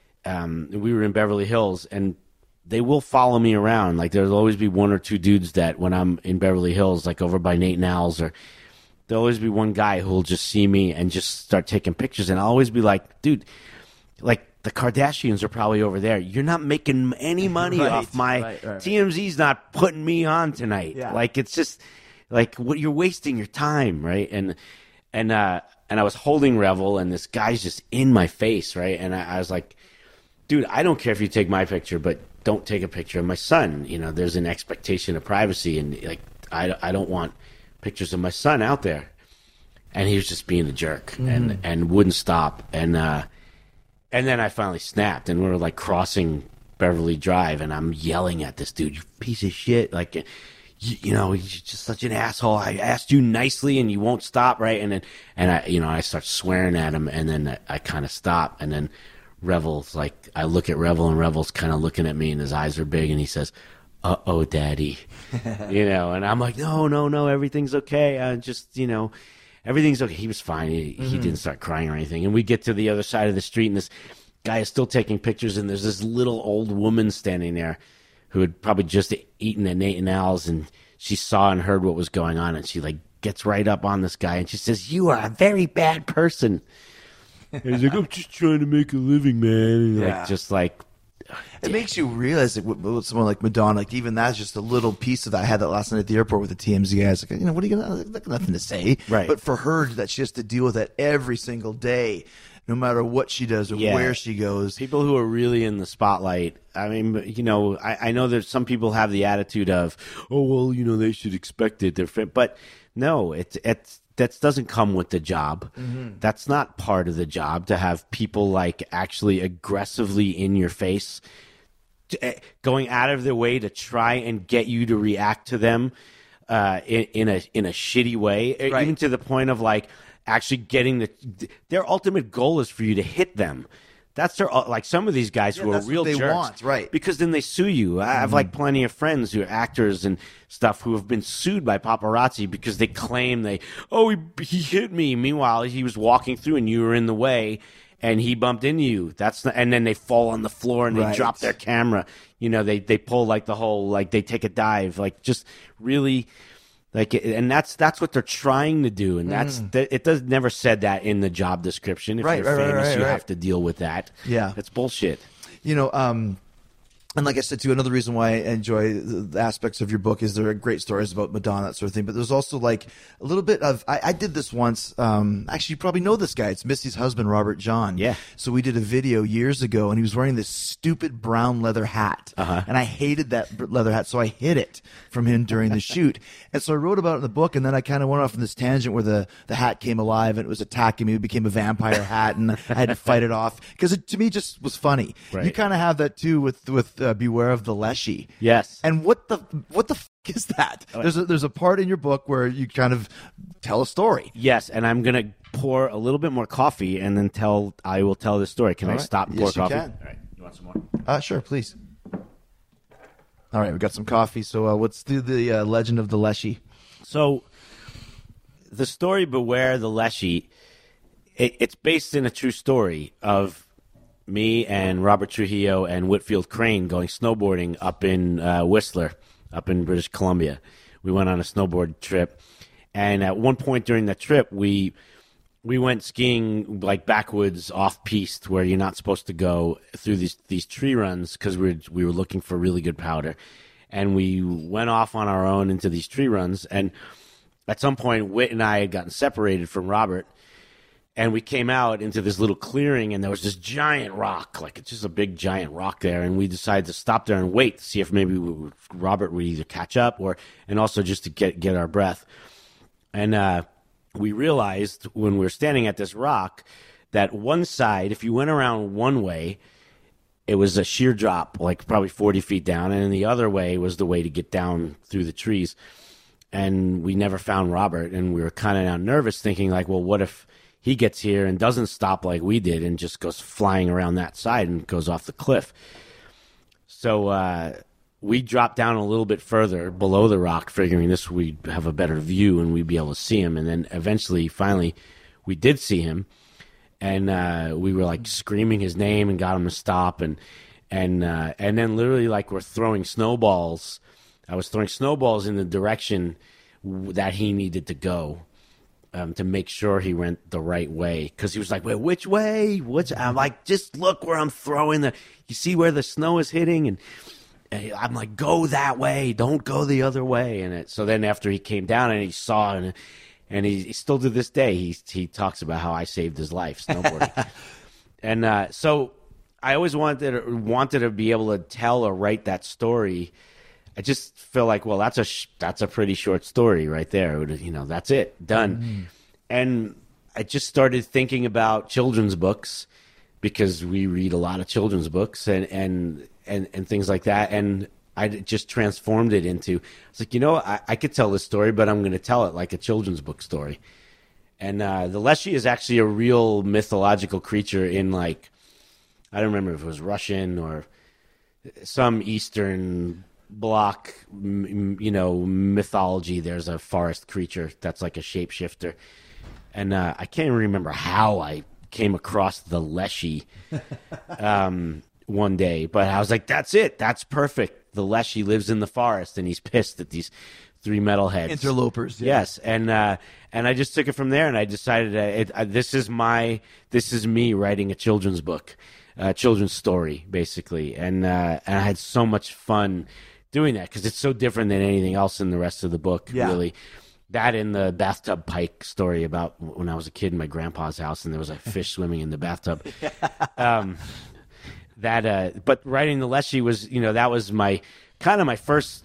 um, we were in Beverly Hills, and they will follow me around. Like, there'll always be one or two dudes that when I'm in Beverly Hills, like over by Nate and Al's, or there'll always be one guy who'll just see me and just start taking pictures. And I'll always be like, dude, like, the Kardashians are probably over there. You're not making any money Right, off my right, right. T M Z's not putting me on tonight. Yeah. Like, it's just like, what, you're wasting your time, right? And and uh, and I was holding Revel, and this guy's just in my face, right? And I, I was like, dude, I don't care if you take my picture, but don't take a picture of my son. You know, there's an expectation of privacy, and like, I, I don't want pictures of my son out there. And he was just being a jerk, mm. and and wouldn't stop. And uh, and then I finally snapped, and we were like crossing Beverly Drive, and I'm yelling at this dude, "You piece of shit! Like, you, you know, you're just such an asshole. I asked you nicely, and you won't stop, right?" And then and I, you know, I start swearing at him, and then I, I kind of stop, and then Revel's like, I look at Revel, and Revel's kind of looking at me, and his eyes are big, and he says, "Uh oh, Daddy," you know, and I'm like, "No, no, no, everything's okay. I just, you know." Everything's okay. He was fine. He, mm-hmm. he didn't start crying or anything. And we get to the other side of the street, and this guy is still taking pictures, and there's this little old woman standing there who had probably just eaten at Nate and Al's, and she saw and heard what was going on, and she, like, gets right up on this guy, and she says, "You are a very bad person." And he's like, "I'm just trying to make a living, man." And Yeah. like, just like, It makes you realize that with, with someone like Madonna, like even that's just a little piece of that. I had that last night at the airport with the T M Z guys. Like, you know, what are you gonna? Like, nothing to say, Right. But for her, that she has to deal with that every single day, no matter what she does or Yeah. where she goes. people who are really in the spotlight. I mean, you know, I, I know that some people have the attitude of, "Oh, well, you know, they should expect it." They're fit. But no, it's it's that doesn't come with the job. Mm-hmm. That's not part of the job to have people like actually aggressively in your face, going out of their way to try and get you to react to them uh, in, in a in a shitty way, Right. even to the point of like actually getting the their ultimate goal is for you to hit them. That's their like some of these guys Yeah, who are that's what real they jerks, want, right. Because then they sue you. I have like plenty of friends who are actors and stuff who have been sued by paparazzi because they claim they oh he, he hit me. Meanwhile, he was walking through and you were in the way. And he bumped into you. That's not, and then they fall on the floor and they Right. drop their camera. You know, they they pull like the whole like they take a dive, like just really like, and that's that's what they're trying to do. And that's Mm. that, it does never said that in the job description. If Right, you're right, right, famous, right, you right. have to deal with that. Yeah. that's bullshit. You know, um, and like I said too, another reason why I enjoy the, the aspects of your book is there are great stories about Madonna, that sort of thing. But there's also like a little bit of I, I did this once. Um, actually, you probably know this guy. It's Missy's husband, Robert John. Yeah. So we did a video years ago, and he was wearing this stupid brown leather hat, Uh-huh. and I hated that b- leather hat, so I hid it from him during the shoot. And so I wrote about it in the book, and then I kind of went off on this tangent where the the hat came alive and it was attacking me. It became a vampire hat, and I had to fight it off because it to me just was funny. Right. You kind of have that too with with uh, Beware of the Leshy. Yes. And what the what the f- is that? There's a, there's a part in your book where you kind of tell a story. Yes, and I'm gonna pour a little bit more coffee and then tell. I will tell this story. Can All I right. stop and Yes, pour you coffee? can. All right, you want some more? Uh, sure, please. All right, we got some coffee. So uh, what's the the uh, legend of the Leshy? So, the story "Beware the Leshy," it, it's based in a true story of me and Robert Trujillo and Whitfield Crane going snowboarding up in uh, Whistler, up in British Columbia. We went on a snowboard trip, and at one point during that trip, we we went skiing like backwoods off piste where you're not supposed to go through these these tree runs because we were, we were looking for really good powder, and we went off on our own into these tree runs. And at some point, Whit and I had gotten separated from Robert. And we came out into this little clearing, and there was this giant rock, like it's just a big giant rock there. And we decided to stop there and wait to see if maybe we would, Robert would either catch up or, and also just to get get our breath. And uh, we realized when we were standing at this rock that one side, if you went around one way, it was a sheer drop, like probably forty feet down, and the other way was the way to get down through the trees. And we never found Robert, and we were kind of now nervous, thinking like, well, what if he gets here and doesn't stop like we did and just goes flying around that side and goes off the cliff? So uh, we dropped down a little bit further below the rock, figuring this we'd have a better view and we'd be able to see him. And then eventually, finally, we did see him. And uh, we were like screaming his name and got him to stop, and and uh, and then literally like we're throwing snowballs. I was throwing snowballs in the direction that he needed to go um, to make sure he went the right way. Because he was like, "Wait, which way? Which?" I'm like, "Just look where I'm throwing the. You see where the snow is hitting?" And, and I'm like, "Go that way. Don't go the other way." And it, so then after he came down and he saw and. And he, he still to this day, he he talks about how I saved his life snowboarding. And uh, so I always wanted wanted to be able to tell or write that story. I just feel like, well, that's a sh- that's a pretty short story right there. You know, that's it, done. Mm. And I just started thinking about children's books because we read a lot of children's books and and and, and things like that. And I just transformed it into, I was like, you know, I, I could tell this story, but I'm going to tell it like a children's book story. And uh, the Leshy is actually a real mythological creature in like, I don't remember if it was Russian or some Eastern bloc, you know, mythology. There's a forest creature that's like a shapeshifter. And uh, I can't even remember how I came across the Leshy um, one day, but I was like, that's it. That's perfect. The Leshy lives in the forest, and he's pissed at these three metalheads. Interlopers. Yeah. Yes, and uh, and I just took it from there, and I decided uh, it, uh, this is my this is me writing a children's book, a children's story, basically, and uh, and I had so much fun doing that because it's so different than anything else in the rest of the book. Yeah. Really, that and the bathtub pike story about when I was a kid in my grandpa's house, and there was a fish swimming in the bathtub. Um, That, uh, but writing the Leshy was, you know, that was my kind of my first,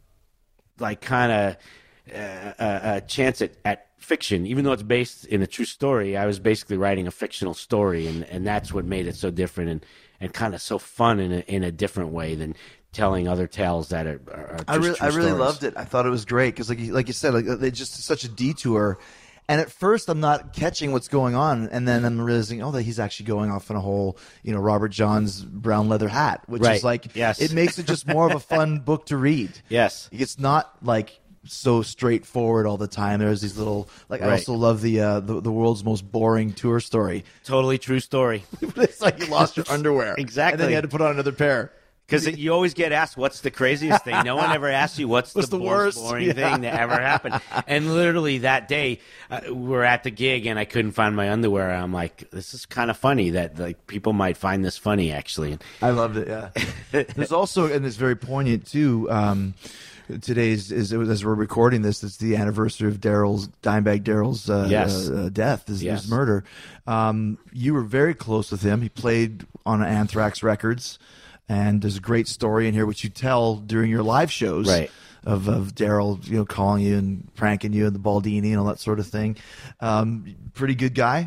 like, kind of uh, uh, uh, chance at, at fiction. Even though it's based in a true story, I was basically writing a fictional story, and, and that's what made it so different and, and kind of so fun in a, in a different way than telling other tales that are. are, are just I really, true I really stories. loved it. I thought it was great because, like, you- like you said, like they just such a detour. And at first, I'm not catching what's going on, and then I'm realizing, oh, that he's actually going off in a whole, you know, Robert John's brown leather hat, which Right. is like, Yes. it makes it just more of a fun book to read. Yes. It's not like so straightforward all the time. There's these little, like, I Right. also love the, uh, the the world's most boring tour story. Totally true story. It's like you lost your underwear, Exactly. and then you had to put on another pair. Because you always get asked, what's the craziest thing? No one ever asks you, what's, What's the, the most worst? boring Yeah. thing that ever happened? And literally that day, uh, we're at the gig, and I couldn't find my underwear. I'm like, this is kind of funny that like people might find this funny, actually. I loved it. Yeah. There's also, and it's very poignant too. Um, today's is as we're recording this, it's the anniversary of Daryl's Dimebag Daryl's uh, Yes. uh, death, his, Yes. his murder. Um, you were very close with him. He played on Anthrax Records, and there's a great story in here which you tell during your live shows. Right. Of, of Daryl, you know, calling you and pranking you and the Baldini and all that sort of thing. Um, pretty good guy.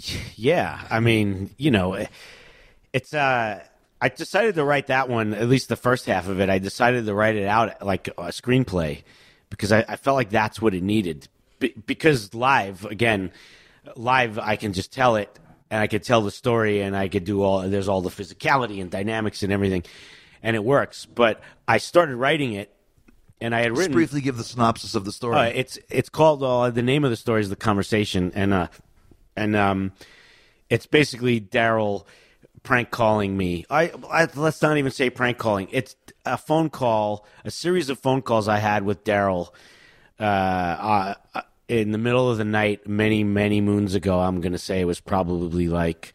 Yeah, I mean, you know, it's. Uh, I decided to write that one, at least the first half of it. I decided to write it out like a screenplay because I, I felt like that's what it needed. Be, because live, again, live, I can just tell it, and I could tell the story, and I could do all. There's all the physicality and dynamics and everything, and it works. But I started writing it, and I had Just written. briefly give the synopsis of the story. Uh, it's it's called uh, the name of the story is The Conversation, and uh, and um, it's basically Daryl prank calling me. I, I let's not even say prank calling. It's a phone call, a series of phone calls I had with Daryl uh, uh, in the middle of the night, many many moons ago. I'm gonna say it was probably like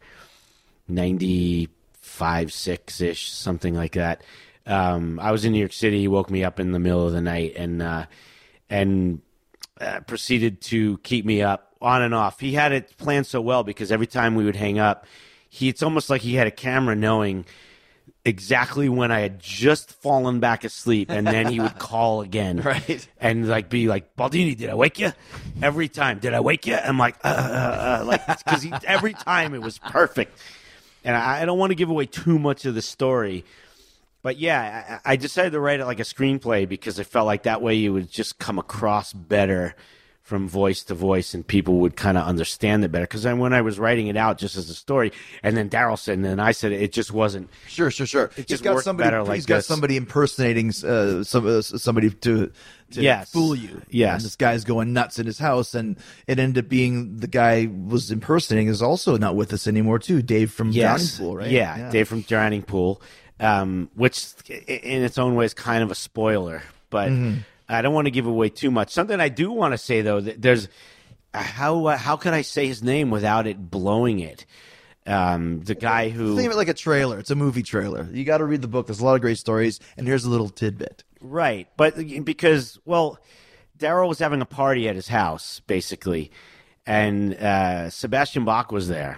ninety-five, six ish, something like that. Um, I was in New York City. He woke me up in the middle of the night and uh, and uh, proceeded to keep me up on and off. He had it planned so well because every time we would hang up, he it's almost like he had a camera knowing exactly when I had just fallen back asleep, and then he would call again, Right. and like be like, Baldini, did I wake you? Every time, did I wake you? I'm like, uh, uh, uh, like because every time it was perfect, and I, I don't want to give away too much of the story, but yeah, I, I decided to write it like a screenplay because I felt like that way it would just come across better from voice to voice, and people would kind of understand it better. Because then when I was writing it out just as a story, and then Daryl said, and then I said it, it just wasn't. Sure, sure, sure. It He's just got worked somebody. better like he's got this. somebody impersonating uh, some uh, somebody to to Yes. fool you. Yes. And this guy's going nuts in his house, and it ended up being the guy was impersonating is also not with us anymore too. Dave from Yes. Drowning Pool, right? Yeah, Dave from Drowning Pool, um, which i- in its own way is kind of a spoiler, but I don't want to give away too much. Something I do want to say though, that there's how uh, how could I say his name without it blowing it? Um, the guy who Think of it like a trailer. It's a movie trailer. You got to read the book. There's a lot of great stories, and here's a little tidbit. Right, but because well, Daryl was having a party at his house basically, and uh, Sebastian Bach was there,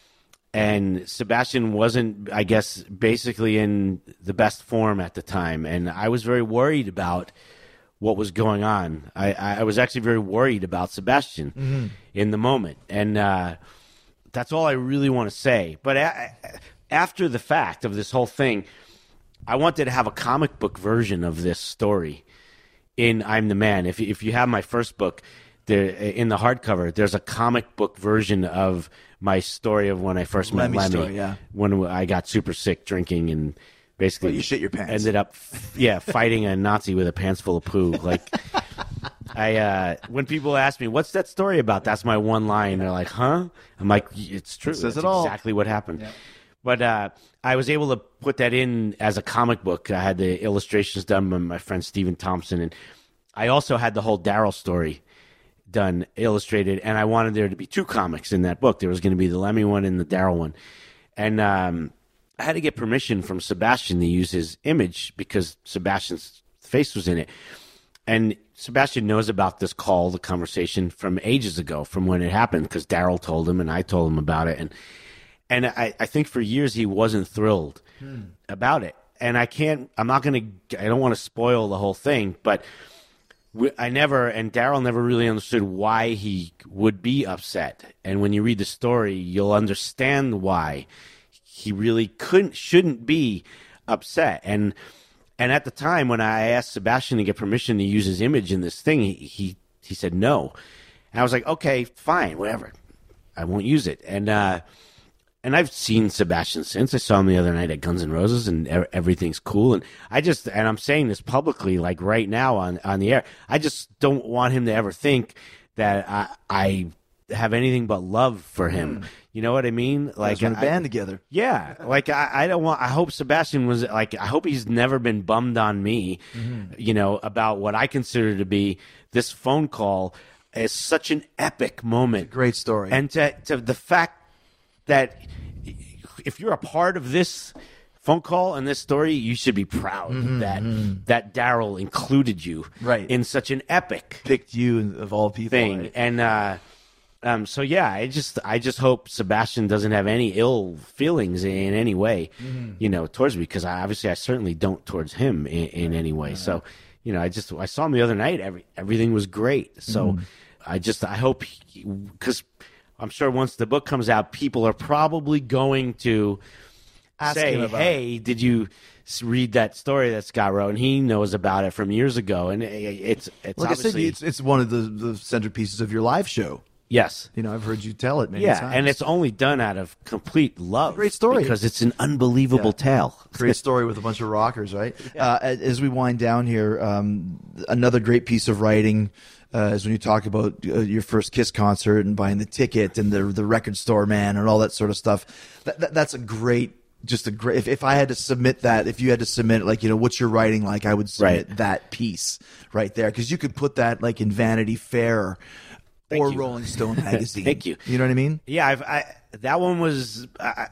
and Sebastian wasn't, I guess, basically in the best form at the time, and I was very worried about what was going on. I, I was actually very worried about Sebastian Mm-hmm. in the moment, and uh, that's all I really want to say. But a- after the fact of this whole thing, I wanted to have a comic book version of this story in I'm the Man. If if you have my first book, there in the hardcover, there's a comic book version of my story of when I first met Lemmy Lemmy, story, yeah. when I got super sick drinking and basically Well, you shit your pants. ended up, yeah, fighting a Nazi with a pants full of poo. Like, I uh, when people ask me, "What's that story about?" That's my one line. They're like, "Huh?" I'm like, "It's true. says That's it all." exactly what happened." But uh, I was able to put that in as a comic book. I had the illustrations done by my friend Stephen Thompson, and I also had the whole Daryl story done, illustrated, and I wanted there to be two comics in that book. There was going to be the Lemmy one and the Daryl one, and um, I had to get permission from Sebastian to use his image because Sebastian's face was in it. And Sebastian knows about this call, the conversation from ages ago, from when it happened, because Daryl told him and I told him about it. And and I, I think for years he wasn't thrilled hmm. about it. And I can't, I'm not going to, I don't want to spoil the whole thing, but we, I never, and Daryl never really understood why he would be upset. And when you read the story, you'll understand why he really couldn't, shouldn't be upset. And And at the time when I asked Sebastian to get permission to use his image in this thing, he he, he said no. And I was like, okay, fine, whatever. I won't use it. And uh, and I've seen Sebastian since. I saw him the other night at Guns N' Roses, and everything's cool. And I just, and I'm saying this publicly, like right now on, on the air, I just don't want him to ever think that I, I have anything but love for him. Mm. You know what I mean? Like in a band together. Yeah. Like I, I don't want, I hope Sebastian was like, I hope he's never been bummed on me, mm-hmm. you know, about what I consider to be this phone call is such an epic moment. Great story. And to, to the fact that if you're a part of this phone call and this story, you should be proud mm-hmm. that, that Daryl included you right. in such an epic picked you of all people thing. Right? And, uh, Um, so yeah, I just I just hope Sebastian doesn't have any ill feelings in any way, mm-hmm. you know, towards me, because I obviously I certainly don't towards him in, in any way. Right. So, you know, I just I saw him the other night. Every everything was great. So, mm-hmm. I just I hope because I'm sure once the book comes out, people are probably going to Ask say, "Hey, it. did you read that story that Scott wrote?" And he knows about it from years ago. And it's it's like obviously I said, it's it's one of the the centerpieces of your live show. Yes. You know, I've heard you tell it many yeah, times. and it's only done out of complete love. Great story. Because it's an unbelievable yeah. tale. Great story with a bunch of rockers, right? Yeah. Uh, as we wind down here, um, another great piece of writing uh, is when you talk about uh, your first Kiss concert and buying the ticket and the the record store man and all that sort of stuff. That, that, that's a great Just a great. If, if I had to submit that, if you had to submit, like, you know, what's your writing like, I would submit right. that piece right there, because you could put that like in Vanity Fair. Thank or you. Rolling Stone magazine. Thank you. You know what I mean? Yeah, I've, I that one was. I,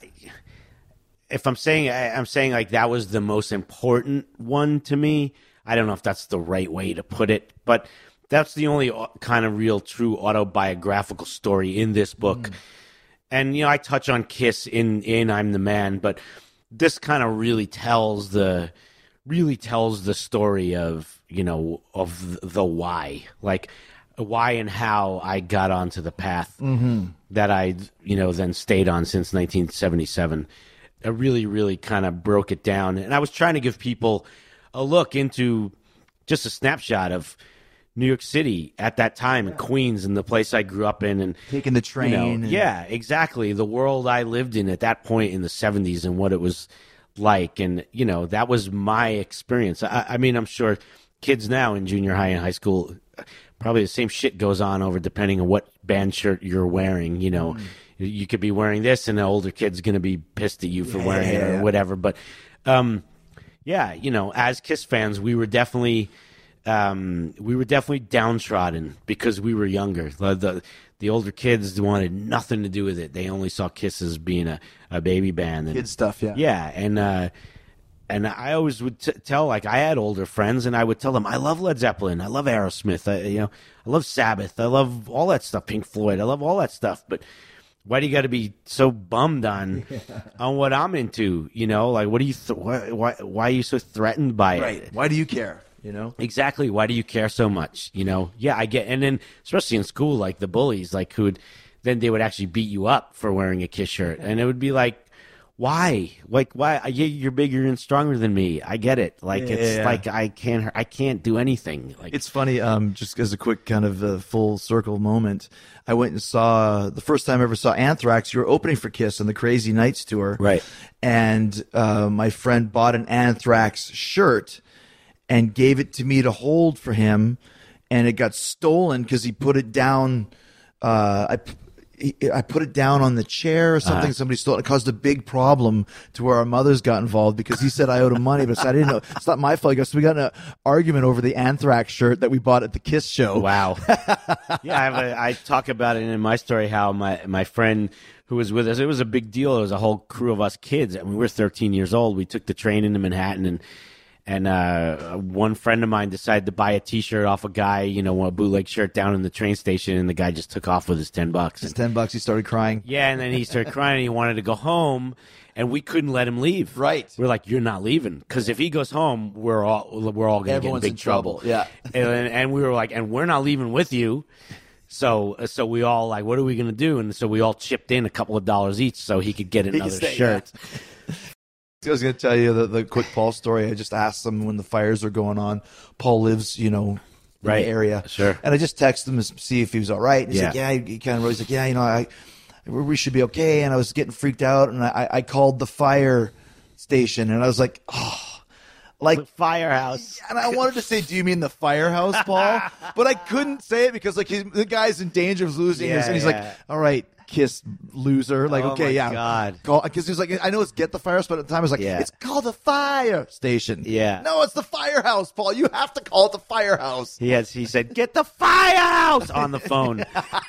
if I'm saying, I, I'm saying like that was the most important one to me. I don't know if that's the right way to put it, but that's the only kind of real, true autobiographical story in this book. Mm. And you know, I touch on Kiss in in I'm the Man, but this kind of really tells the really tells the story of, you know, of the why, like why and how I got onto the path mm-hmm. that I, you know, then stayed on since nineteen seventy-seven. I really, really kind of broke it down. And I was trying to give people a look into just a snapshot of New York City at that time, and Queens, and the place I grew up in, and taking the train. You know, and... Yeah, exactly. The world I lived in at that point in the seventies and what it was like. And, you know, that was my experience. I, I mean, I'm sure kids now in junior high and high school, probably the same shit goes on over depending on what band shirt you're wearing, you know. Mm. You could be wearing this, and the older kid's going to be pissed at you for yeah, wearing yeah, it or yeah. whatever. But, um, yeah, you know, as Kiss fans, we were definitely um, we were definitely downtrodden because we were younger. The, the the older kids wanted nothing to do with it. They only saw Kiss as being a, a baby band. And, Kid stuff, yeah. Yeah, and uh, and I always would t- tell, like, I had older friends, and I would tell them, I love Led Zeppelin, I love Aerosmith, I, you know, I love Sabbath, I love all that stuff, Pink Floyd, I love all that stuff, but why do you got to be so bummed on yeah. on what I'm into? You know, like, what do you th- why, why why are you so threatened by right. it? Why do you care? You know, exactly. Why do you care so much? You know, yeah, I get. And then especially in school, like the bullies, like who would then they would actually beat you up for wearing a Kiss shirt, and it would be like, why? Like, why? Yeah, you're bigger and stronger than me. I get it. Like, yeah, it's yeah. like I can't I can't do anything. Like, it's funny. Um, just as a quick kind of uh, full circle moment, I went and saw the first time I ever saw Anthrax. You were opening for Kiss on the Crazy Nights tour, right? And uh, my friend bought an Anthrax shirt and gave it to me to hold for him, and it got stolen because he put it down. Uh, I. I put it down on the chair or something. Uh-huh. Somebody stole it. It caused a big problem to where our mothers got involved because he said I owed him money, but I didn't know. It's not my fault. So we got in an argument over the Anthrax shirt that we bought at the Kiss show. Wow. Yeah, I, have a, I talk about it in my story how my, my friend who was with us, it was a big deal. It was a whole crew of us kids. I mean, we were thirteen years old. We took the train into Manhattan, and And uh, one friend of mine decided to buy a T-shirt off a guy, you know, a bootleg shirt down in the train station, and the guy just took off with his ten bucks. His ten bucks, he started crying. Yeah, and then he started crying, and he wanted to go home, and we couldn't let him leave. Right. We're like, you're not leaving, because if he goes home, we're all we're all going to get in big in trouble. trouble. Yeah. And, and we were like, and we're not leaving with you. So so we all like, what are we going to do? And so we all chipped in a couple of dollars each so he could get another stay, shirt. Yeah. I was going to tell you the, the quick Paul story. I just asked him when the fires are going on. Paul lives, you know, in right. the area. Sure. And I just texted him to see if he was all right. And he's yeah. like, yeah, he, he kind of was like, yeah, you know, I, we should be okay. And I was getting freaked out, and I, I called the fire station, and I was like, oh, like the firehouse. And I wanted to say, do you mean the firehouse, Paul? But I couldn't say it because like he's, the guy's in danger of losing yeah, his, and he's yeah. like, all right, Kiss loser. Like, oh okay, my yeah. God. Because he was like, I know it's Get the Firehouse, but at the time I was like, yeah. it's called the fire station. Yeah. No, it's the firehouse, Paul. You have to call it the firehouse. He has. He said, "Get the firehouse" on the phone.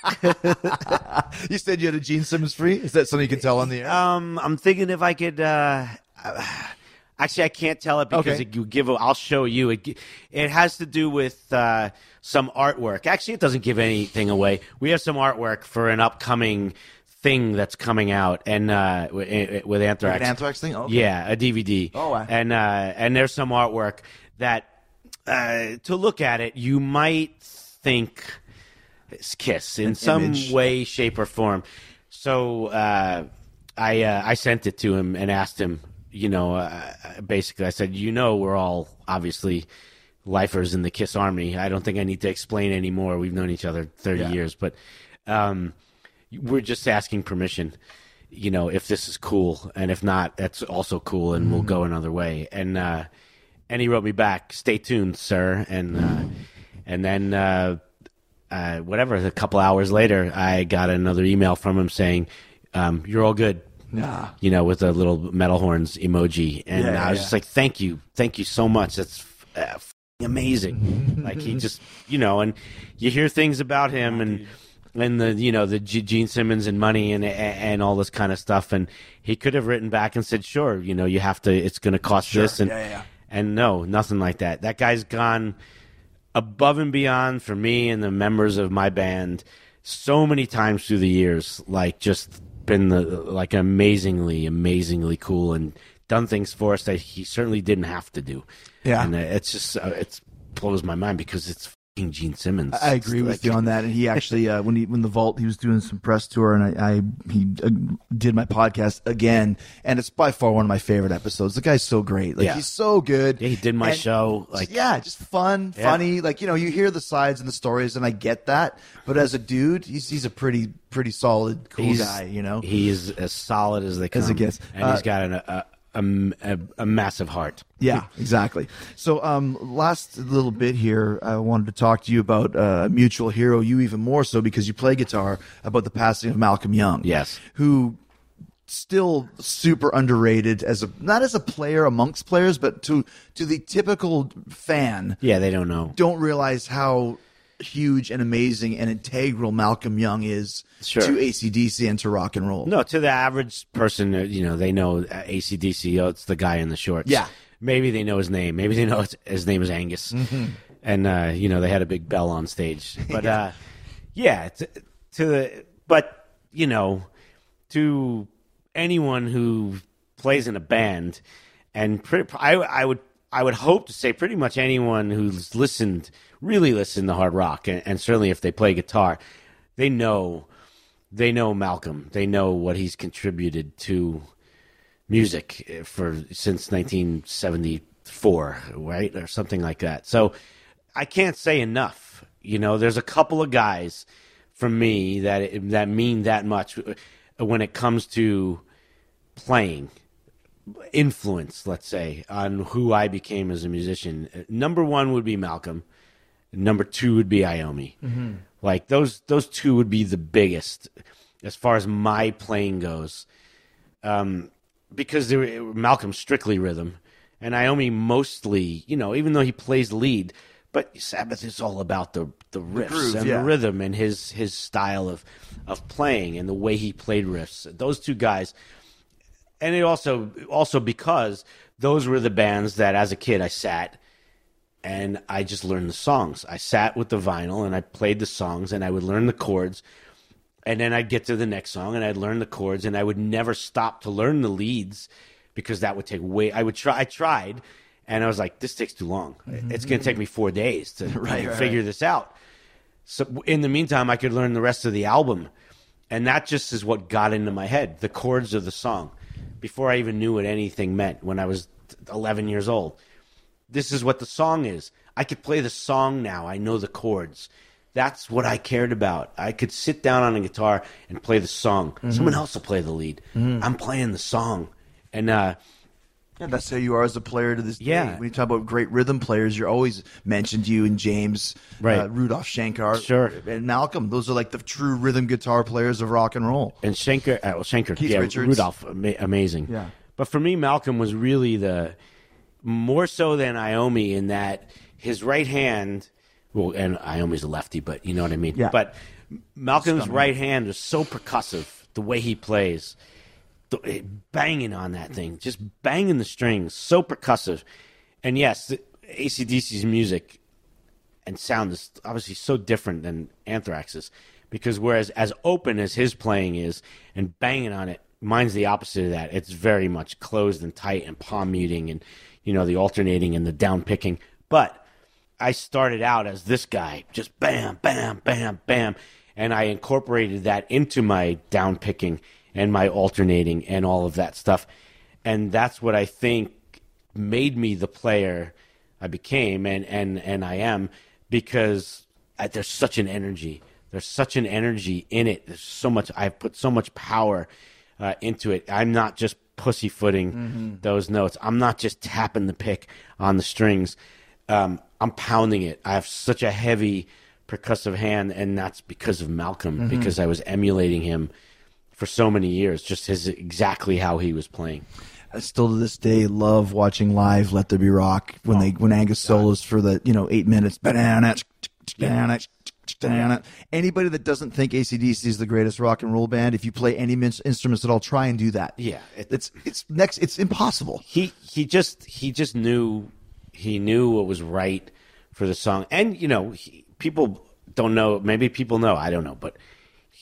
You said you had a Gene Simmons free. Is that something you can tell on the air? Um, I'm thinking if I could. Uh, actually, I can't tell it because Okay. it, you give. A, I'll show you. It. It has to do with uh, some artwork. Actually, it doesn't give anything away. We have some artwork for an upcoming thing that's coming out, and uh, with, with Anthrax. An Anthrax thing? Okay. Yeah, a D V D. Oh, wow. And uh, and there's some artwork that uh, to look at it, you might think it's Kiss in An some image. way, shape, or form. So uh, I uh, I sent it to him and asked him. You know, uh, basically, I said, you know, we're all obviously lifers in the Kiss Army. I don't think I need to explain anymore. We've known each other thirty Yeah. years, but. Um, We're just asking permission, you know, if this is cool, and if not, that's also cool, and mm-hmm. we'll go another way. And uh, and he wrote me back, "Stay tuned, sir." And uh, and then uh, uh, whatever, a couple hours later, I got another email from him saying, um, "You're all good." Nah. You know, with a little metal horns emoji, and Yeah, I was yeah. just like, "Thank you, thank you so much. That's uh, f- amazing." Like he just, you know, and you hear things about him, and. And the you know the G- Gene Simmons and money and and all this kind of stuff, and he could have written back and said, "Sure, you know you have to. It's going to cost Sure. this." And Yeah, yeah. and no, nothing like that. That guy's gone above and beyond for me and the members of my band so many times through the years. Like just been the like amazingly, amazingly cool and done things for us that he certainly didn't have to do. Yeah. And uh, it's just uh, it blows my mind because it's fucking Gene Simmons. I agree It's with like- you on that. And he actually, uh, when he when the Vault, he was doing some press tour, and I, I he uh, did my podcast again, and it's by far one of my favorite episodes. The guy's so great. Like Yeah. he's so good. Yeah, he did my And- show. Like, yeah, just fun, Yeah. funny. Like, you know, you hear the sides and the stories, and I get that. But as a dude, he's he's a pretty pretty solid, cool he's, guy. You know, he is as solid as they come. As it gets. and Uh, he's got an, a, a, a, a massive heart. yeah, exactly. So, um, last little bit here, I wanted to talk to you about uh, a mutual hero. You even more so because you play guitar. About the passing of Malcolm Young. Yes. who. Still super underrated as a not as a player amongst players, but to to the typical fan. Yeah, they don't know. Don't realize how huge and amazing and integral Malcolm Young is Sure. to A C D C and to rock and roll. No, to the average person, uh, you know, they know uh, A C D C. Oh, it's the guy in the shorts. Yeah. Maybe they know his name. Maybe they know it's, his name is Angus. Mm-hmm. And, uh, you know, they had a big bell on stage. But, uh, yeah, to, to the, but, you know, to anyone who plays in a band, and pretty, I, I would I would hope to say pretty much anyone who's listened, really listened to hard rock, and, and certainly if they play guitar, they know they know Malcolm. They know what he's contributed to music for since nineteen seventy-four, right, or something like that. So I can't say enough. You know, there's a couple of guys for me that that mean that much when it comes to playing influence, let's say, on who I became as a musician. Number one would be Malcolm. Number two would be Iommi. Mm-hmm. Like those those two would be the biggest as far as my playing goes. Um, because they were, Malcolm's strictly rhythm, and Iommi mostly, you know, even though he plays lead, but Sabbath is all about the the riffs groove, and yeah. the rhythm and his his style of of playing and the way he played riffs. Those two guys. And it also also because those were the bands that as a kid I sat and I just learned the songs. I sat with the vinyl and I played the songs and I would learn the chords, and then I'd get to the next song and I'd learn the chords, and I would never stop to learn the leads because that would take way I would try I tried and I was like, this takes too long. Mm-hmm. It's going to take me four days to Right, right, figure right. this out. So in the meantime I could learn the rest of the album, and that just is what got into my head, the chords of the song. Before I even knew what anything meant when I was eleven years old. This is what the song is. I could play the song now. I know the chords. That's what I cared about. I could sit down on a guitar and play the song. Mm-hmm. Someone else will play the lead. Mm-hmm. I'm playing the song. And uh, Yeah, that's how you are as a player to this Yeah. day. When you talk about great rhythm players, you're always mentioned you and James, Right. uh, Rudolph Shankar, Sure. and Malcolm. Those are like the true rhythm guitar players of rock and roll. and Schenker, uh, well, Schenker, Keith yeah, Richards. Rudolph, ama- amazing. Yeah. But for me, Malcolm was really the more so than Iommi in that his right hand. Well, and Iommi's a lefty, but you know what I mean. Yeah. But Malcolm's right hand is so percussive. The way he plays, the, banging on that thing, just banging the strings, so percussive. And yes, A C D C's music and sound is obviously so different than Anthrax's, because whereas as open as his playing is and banging on it, mine's the opposite of that. It's very much closed and tight and palm muting and, you know, the alternating and the down picking. But I started out as this guy, just bam, bam, bam, bam. And I incorporated that into my down picking and my alternating and all of that stuff. And that's what I think made me the player I became and, and, and I am, because I, there's such an energy. There's such an energy in it. There's so much. I've put so much power uh, into it. I'm not just pussyfooting mm-hmm. those notes. I'm not just tapping the pick on the strings. Um, I'm pounding it. I have such a heavy percussive hand, and that's because of Malcolm, mm-hmm. because I was emulating him for so many years, just his exactly how he was playing. I still to this day love watching live Let There Be Rock when Oh, they when Angus solos for the you know eight minutes. Banana, banana, banana. Anybody that doesn't think A C D C is the greatest rock and roll band, if you play any min- instruments at all, try and do that. Yeah, it- it's it's next. It's impossible. He he just he just knew he knew what was right for the song, and you know he, people don't know. Maybe people know. I don't know, but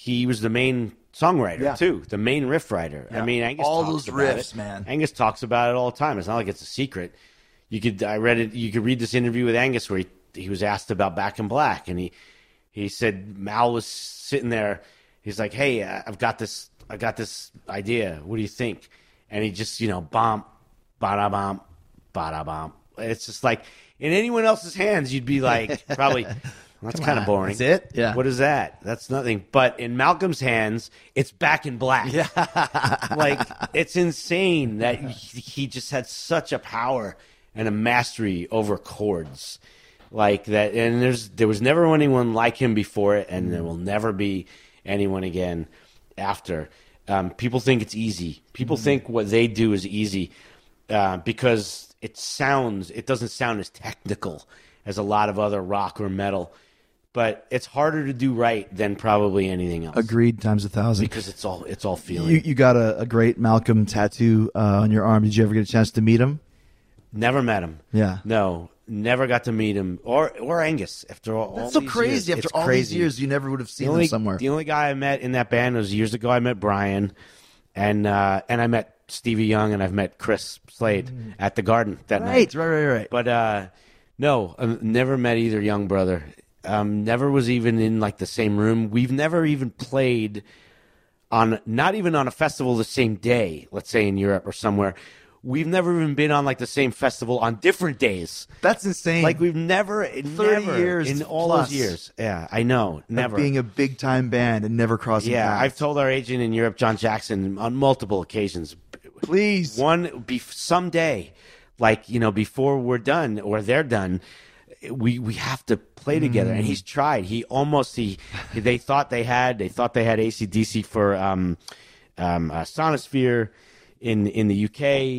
he was the main songwriter Yeah. too, the main riff writer. I mean, Angus All talks those about riffs, it. man. Angus talks about it all the time. It's not like it's a secret. You could I read it. You could read this interview with Angus where he he was asked about Back in Black, and he he said Mal was sitting there. He's like, "Hey, uh, I've got this. I got this idea. What do you think?" And he just, you know, bomb, ba-da bomb, ba-da bomb. It's just like in anyone else's hands, you'd be like, probably, well, that's kind of boring. That's it? Yeah. What is that? That's nothing. But in Malcolm's hands, it's Back in Black. Yeah. Like, it's insane that he, he just had such a power and a mastery over chords. Like that. And there's there was never anyone like him before it, and there will never be anyone again after. Um, people think it's easy. People mm-hmm. think what they do is easy uh, because it sounds, it doesn't sound as technical as a lot of other rock or metal. But it's harder to do right than probably anything else. Agreed, times a thousand. Because it's all it's all feeling. You, you got a, a great Malcolm tattoo uh, on your arm. Did you ever get a chance to meet him? Never met him. Yeah. No, never got to meet him. Or or Angus. After all, That's all so these crazy. years, After it's all crazy. these years, you never would have seen The only, him somewhere. The only guy I met in that band was years ago. I met Brian, and uh, and I met Stevie Young, and I've met Chris Slade mm. at the Garden that right, night. Right, right, right. But uh, no, I never met either young brother. Um, never was even in like the same room. We've never even played on, not even on a festival the same day. Let's say in Europe or somewhere. We've never even been on like the same festival on different days. That's insane. Like we've never, thirty never years in all plus those years. Yeah, I know. Never of being a big time band and never crossing Yeah, paths. I've told our agent in Europe, John Jackson, on multiple occasions. Please, one be someday, like you know, before we're done or they're done, we we have to play together. Mm. And he's tried. He almost he they thought they had they thought they had A C D C for um, um, uh, Sonosphere in in the U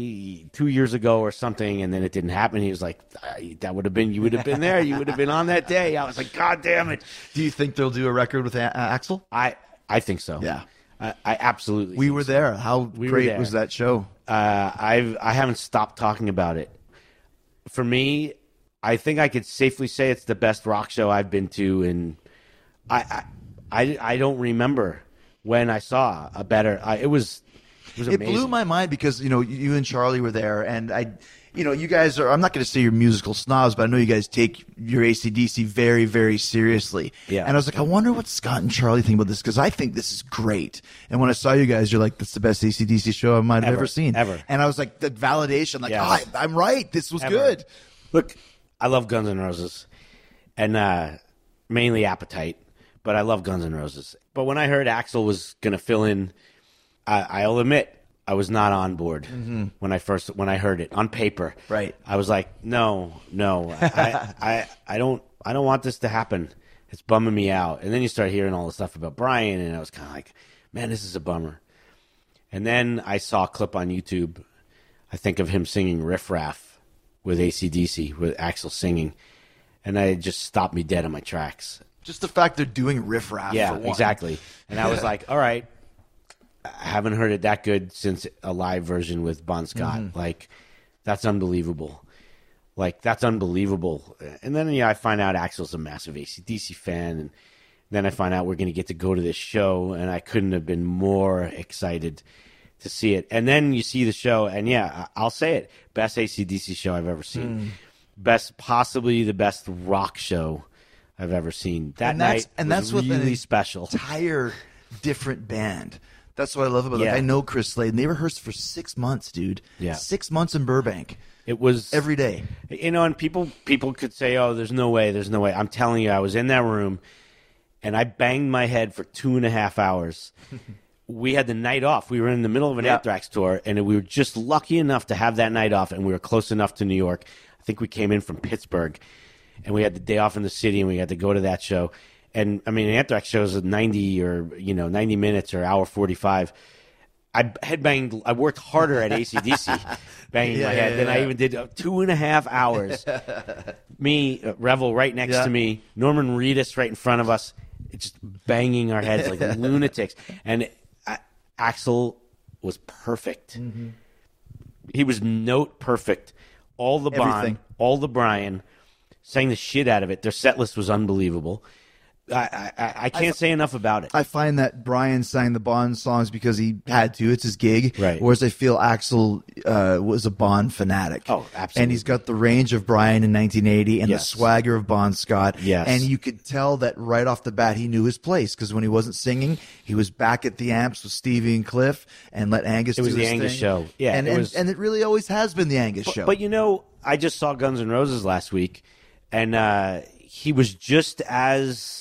K two years ago or something, and then it didn't happen. He was like, "That would have been you would have been there. You would have been on that day." I was like, "God damn it!" Do you think they'll do a record with a- uh, Axl? I I think so. Yeah. I, I absolutely. We think were so. there. How We were great there. was that show? Uh, I've I haven't stopped talking about it. For me, I think I could safely say it's the best rock show I've been to, and I I I, I don't remember when I saw a better. I, it was it was It amazing. blew my mind because you know you and Charlie were there, and I, you know, you guys are. I'm not going to say you're musical snobs, but I know you guys take your A C D C very, very seriously. Yeah. And I was like, I wonder what Scott and Charlie think about this because I think this is great. And when I saw you guys, you're like, that's the best A C D C show I might have Ever. ever seen. Ever. And I was like, the validation, like, Yes. oh, I, I'm right. This was Ever. good. Look, I love Guns N' Roses, and uh, mainly Appetite, but I love Guns N' Roses. But when I heard Axl was going to fill in, I, I'll admit I was not on board mm-hmm. when I first when I heard it on paper. Right. I was like, no, no, I, I, I don't, I don't want this to happen. It's bumming me out. And then you start hearing all the stuff about Brian, and I was kind of like, man, this is a bummer. And then I saw a clip on YouTube. I think of him singing Riff Raff with A C D C, with Axl singing, and I just stopped me dead in my tracks. Just the fact they're doing riff raff. Yeah, for one. exactly. And I was like, all right, I haven't heard it that good since a live version with Bon Scott. Mm-hmm. Like, that's unbelievable. Like, that's unbelievable. And then, yeah, I find out Axl's a massive A C D C fan, and then I find out we're going to get to go to this show, and I couldn't have been more excited to see it. And then you see the show, and yeah, I'll say it, best A C D C show I've ever seen. Mm. Best, possibly the best rock show I've ever seen. That and that's, night and was that's really with special. Entire different band. That's what I love about it. Yeah. Like, I know Chris Slade, and they rehearsed for six months, dude. Yeah. Six months in Burbank. It was every day. You know, and people people could say, "Oh, there's no way, there's no way." I'm telling you, I was in that room, and I banged my head for two and a half hours. We had the night off. We were in the middle of an yeah. Anthrax tour, and we were just lucky enough to have that night off, and we were close enough to New York. I think we came in from Pittsburgh, and we had the day off in the city, and we had to go to that show. And I mean, Anthrax shows at ninety or you know ninety minutes or hour forty-five. I headbanged. I worked harder at A C D C banging yeah, my head yeah, than yeah. I even did uh, two and a half hours. me, uh, Revel right next yeah. to me, Norman Reedus right in front of us, just banging our heads like lunatics. And uh, Axl was perfect. Mm-hmm. He was note perfect. All the Bon, Everything. all the Brian, sang the shit out of it. Their set list was unbelievable. I, I, I can't say enough about it. I find that Brian sang the Bond songs because he had to. It's his gig. Right. Whereas I feel Axl uh, was a Bond fanatic. Oh, absolutely. And he's got the range of Brian in nineteen eighty and Yes. the swagger of Bon Scott. Yes. And you could tell that right off the bat he knew his place because when he wasn't singing, he was back at the amps with Stevie and Cliff and let Angus It was do the his Angus thing. show. Yeah, And, it and, was- and it really always has been the Angus show. But you know, I just saw Guns N' Roses last week, and uh, he was just as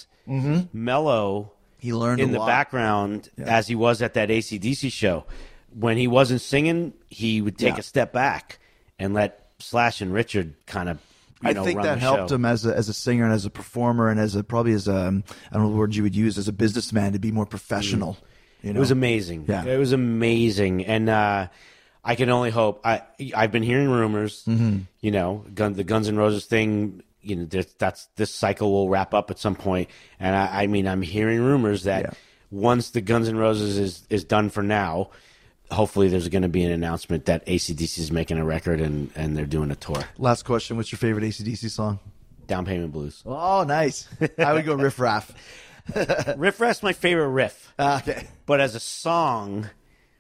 mellow he learned in a the lot. background as he was at that A C D C show. When he wasn't singing, he would take Yeah. a step back and let Slash and Richard kind of, you I know, think run that the helped show. him as a as a singer and as a performer and as a probably as a um, I don't know the word you would use as a businessman to be more professional. You know? It was amazing. Yeah. It was amazing, and uh, I can only hope. I I've been hearing rumors. Mm-hmm. You know, gun, the Guns N' Roses thing. You know, there's- that's this cycle will wrap up at some point, and I, I mean, I'm hearing rumors that Yeah. once the Guns N' Roses is is done for now, hopefully there's going to be an announcement that A C D C is making a record and and they're doing a tour. Last question: what's your favorite A C D C song? Down Payment Blues. Oh, nice. I would go Riff Raff. Riff Raff's my favorite riff. Okay. But as a song,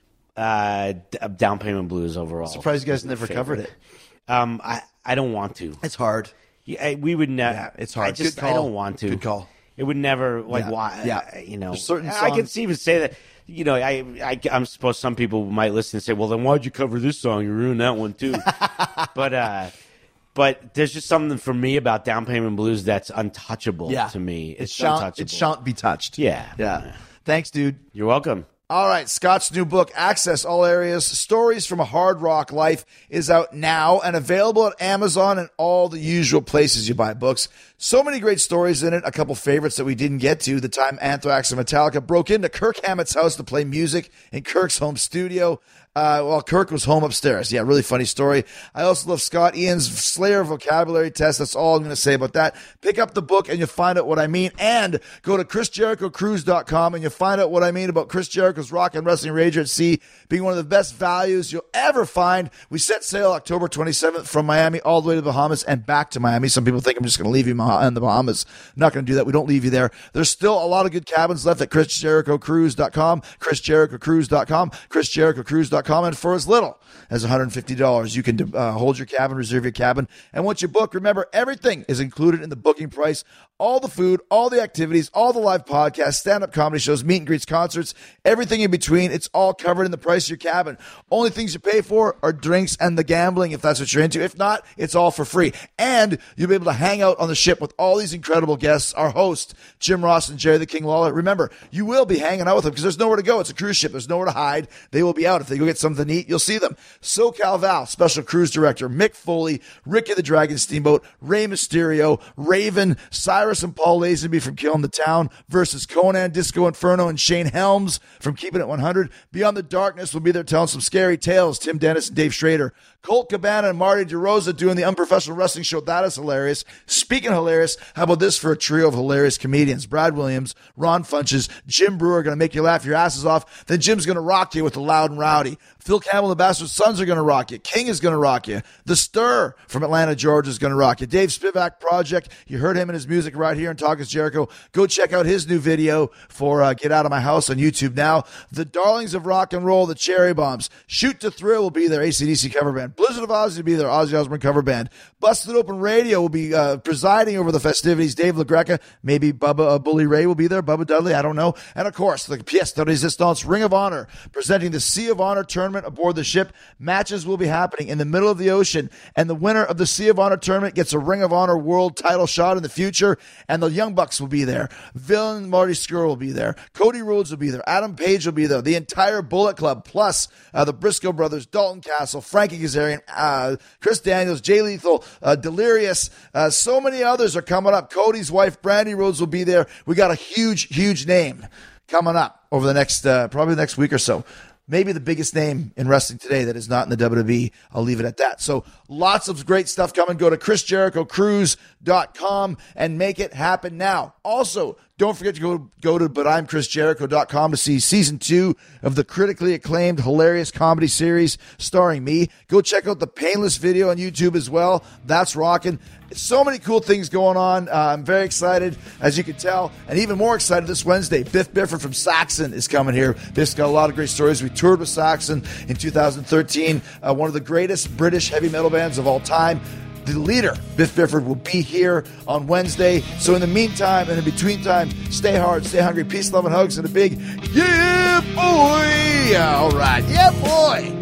uh, D- Down Payment Blues overall. Surprised you guys never Favorite. covered it. Um, I, I don't want to. It's hard. Yeah, I- we would never. Yeah, it's hard. I just Good call. I don't want to. Good call. It would never like Yeah. why. Yeah. You know, There's certain I can songs- even say that. You know, I, I I'm supposed some people might listen and say, well, then why'd you cover this song? You ruined that one too. but uh, but there's just something for me about Down Payment Blues that's untouchable Yeah. to me. It It's shan't. untouchable. It shan't be touched. Yeah. Yeah. Thanks, dude. You're welcome. All right, Scott's new book, Access All Areas, Stories from a Hard Rock Life, is out now and available at Amazon and all the usual places you buy books. So many great stories in it, a couple favorites that we didn't get to. The time Anthrax and Metallica broke into Kirk Hammett's house to play music in Kirk's home studio. Uh, while Kirk was home upstairs. Yeah, really funny story. I also love Scott Ian's Slayer vocabulary test. That's all I'm going to say about that. Pick up the book and you'll find out what I mean. And go to chris jericho cruise dot com and you'll find out what I mean about Chris Jericho's Rock and Wrestling Rager at Sea being one of the best values you'll ever find. We set sail October twenty-seventh from Miami all the way to the Bahamas and back to Miami. Some people think I'm just going to leave you in the Bahamas. I'm not going to do that. We don't leave you there. There's still a lot of good cabins left at chris jericho cruise dot com, chris jericho cruise dot com, chris jericho cruise dot com. And for as little as one hundred fifty dollars, you can uh, hold your cabin, reserve your cabin. And once you book, remember, everything is included in the booking price. All the food, all the activities, all the live podcasts, stand-up comedy shows, meet and greets, concerts, everything in between. It's all covered in the price of your cabin. Only things you pay for are drinks and the gambling, if that's what you're into. If not, it's all for free. And you'll be able to hang out on the ship with all these incredible guests. Our host, Jim Ross and Jerry the King Lawler. Remember, you will be hanging out with them because there's nowhere to go. It's a cruise ship. There's nowhere to hide. They will be out. If they go get something to eat, you'll see them. SoCal Val, Special Cruise Director, Mick Foley, Ricky the Dragon Steamboat, Rey Mysterio, Raven, Cyrus and Paul Lazenby from Killing the Town versus Conan, Disco Inferno, and Shane Helms from Keeping It one hundred. Beyond the Darkness will be there telling some scary tales. Tim Dennis and Dave Schrader. Colt Cabana and Marty DeRosa doing the Unprofessional Wrestling Show. That is hilarious. Speaking of hilarious, how about this for a trio of hilarious comedians? Brad Williams, Ron Funches, Jim Brewer are going to make you laugh your asses off. Then Jim's going to rock you with the Loud and Rowdy. Phil Campbell and the Bastard Sons are going to rock you. King is going to rock you. The Stir from Atlanta, Georgia is going to rock you. Dave Spivak Project, you heard him and his music right here in Talk is Jericho. Go check out his new video for uh, Get Out of My House on YouTube now. The Darlings of Rock and Roll, the Cherry Bombs. Shoot to Thrill will be their A C D C cover band. Blizzard of Ozzy will be their Ozzy Osbourne cover band. Busted Open Radio will be uh, presiding over the festivities. Dave LaGreca, maybe Bubba uh, Bully Ray will be there. Bubba Dudley, I don't know. And of course, the Pièce de Résistance Ring of Honor presenting the Sea of Honor tournament aboard the ship. Matches will be happening in the middle of the ocean, and the winner of the Sea of Honor tournament gets a Ring of Honor world title shot in the future. And the Young Bucks will be there. Villain Marty Scurll will be there. Cody Rhodes will be there. Adam Page will be there. The entire Bullet Club, plus uh, the Briscoe brothers, Dalton Castle, Frankie Kazarian, uh, Chris Daniels, Jay Lethal, uh, Delirious. Uh, so many others are coming up. Cody's wife, Brandy Rhodes, will be there. We got a huge, huge name coming up over the next, uh, probably the next week or so. Maybe the biggest name in wrestling today that is not in the W W E. I'll leave it at that. So lots of great stuff coming. Go to chris jericho cruise dot com and make it happen now. Also, Don't forget to go, go to but I'm chris jericho dot com to see season two of the critically acclaimed hilarious comedy series starring me. Go check out the Painless video on YouTube as well. That's rocking. So many cool things going on. Uh, I'm very excited, as you can tell, and even more excited this Wednesday. Biff Bifford from Saxon is coming here. Biff's got a lot of great stories. We toured with Saxon in two thousand thirteen, uh, one of the greatest British heavy metal bands of all time. The leader, Biff Bifford, will be here on Wednesday. So in the meantime and in between time, stay hard, stay hungry, peace, love, and hugs, and a big yeah, boy. All right, yeah, boy.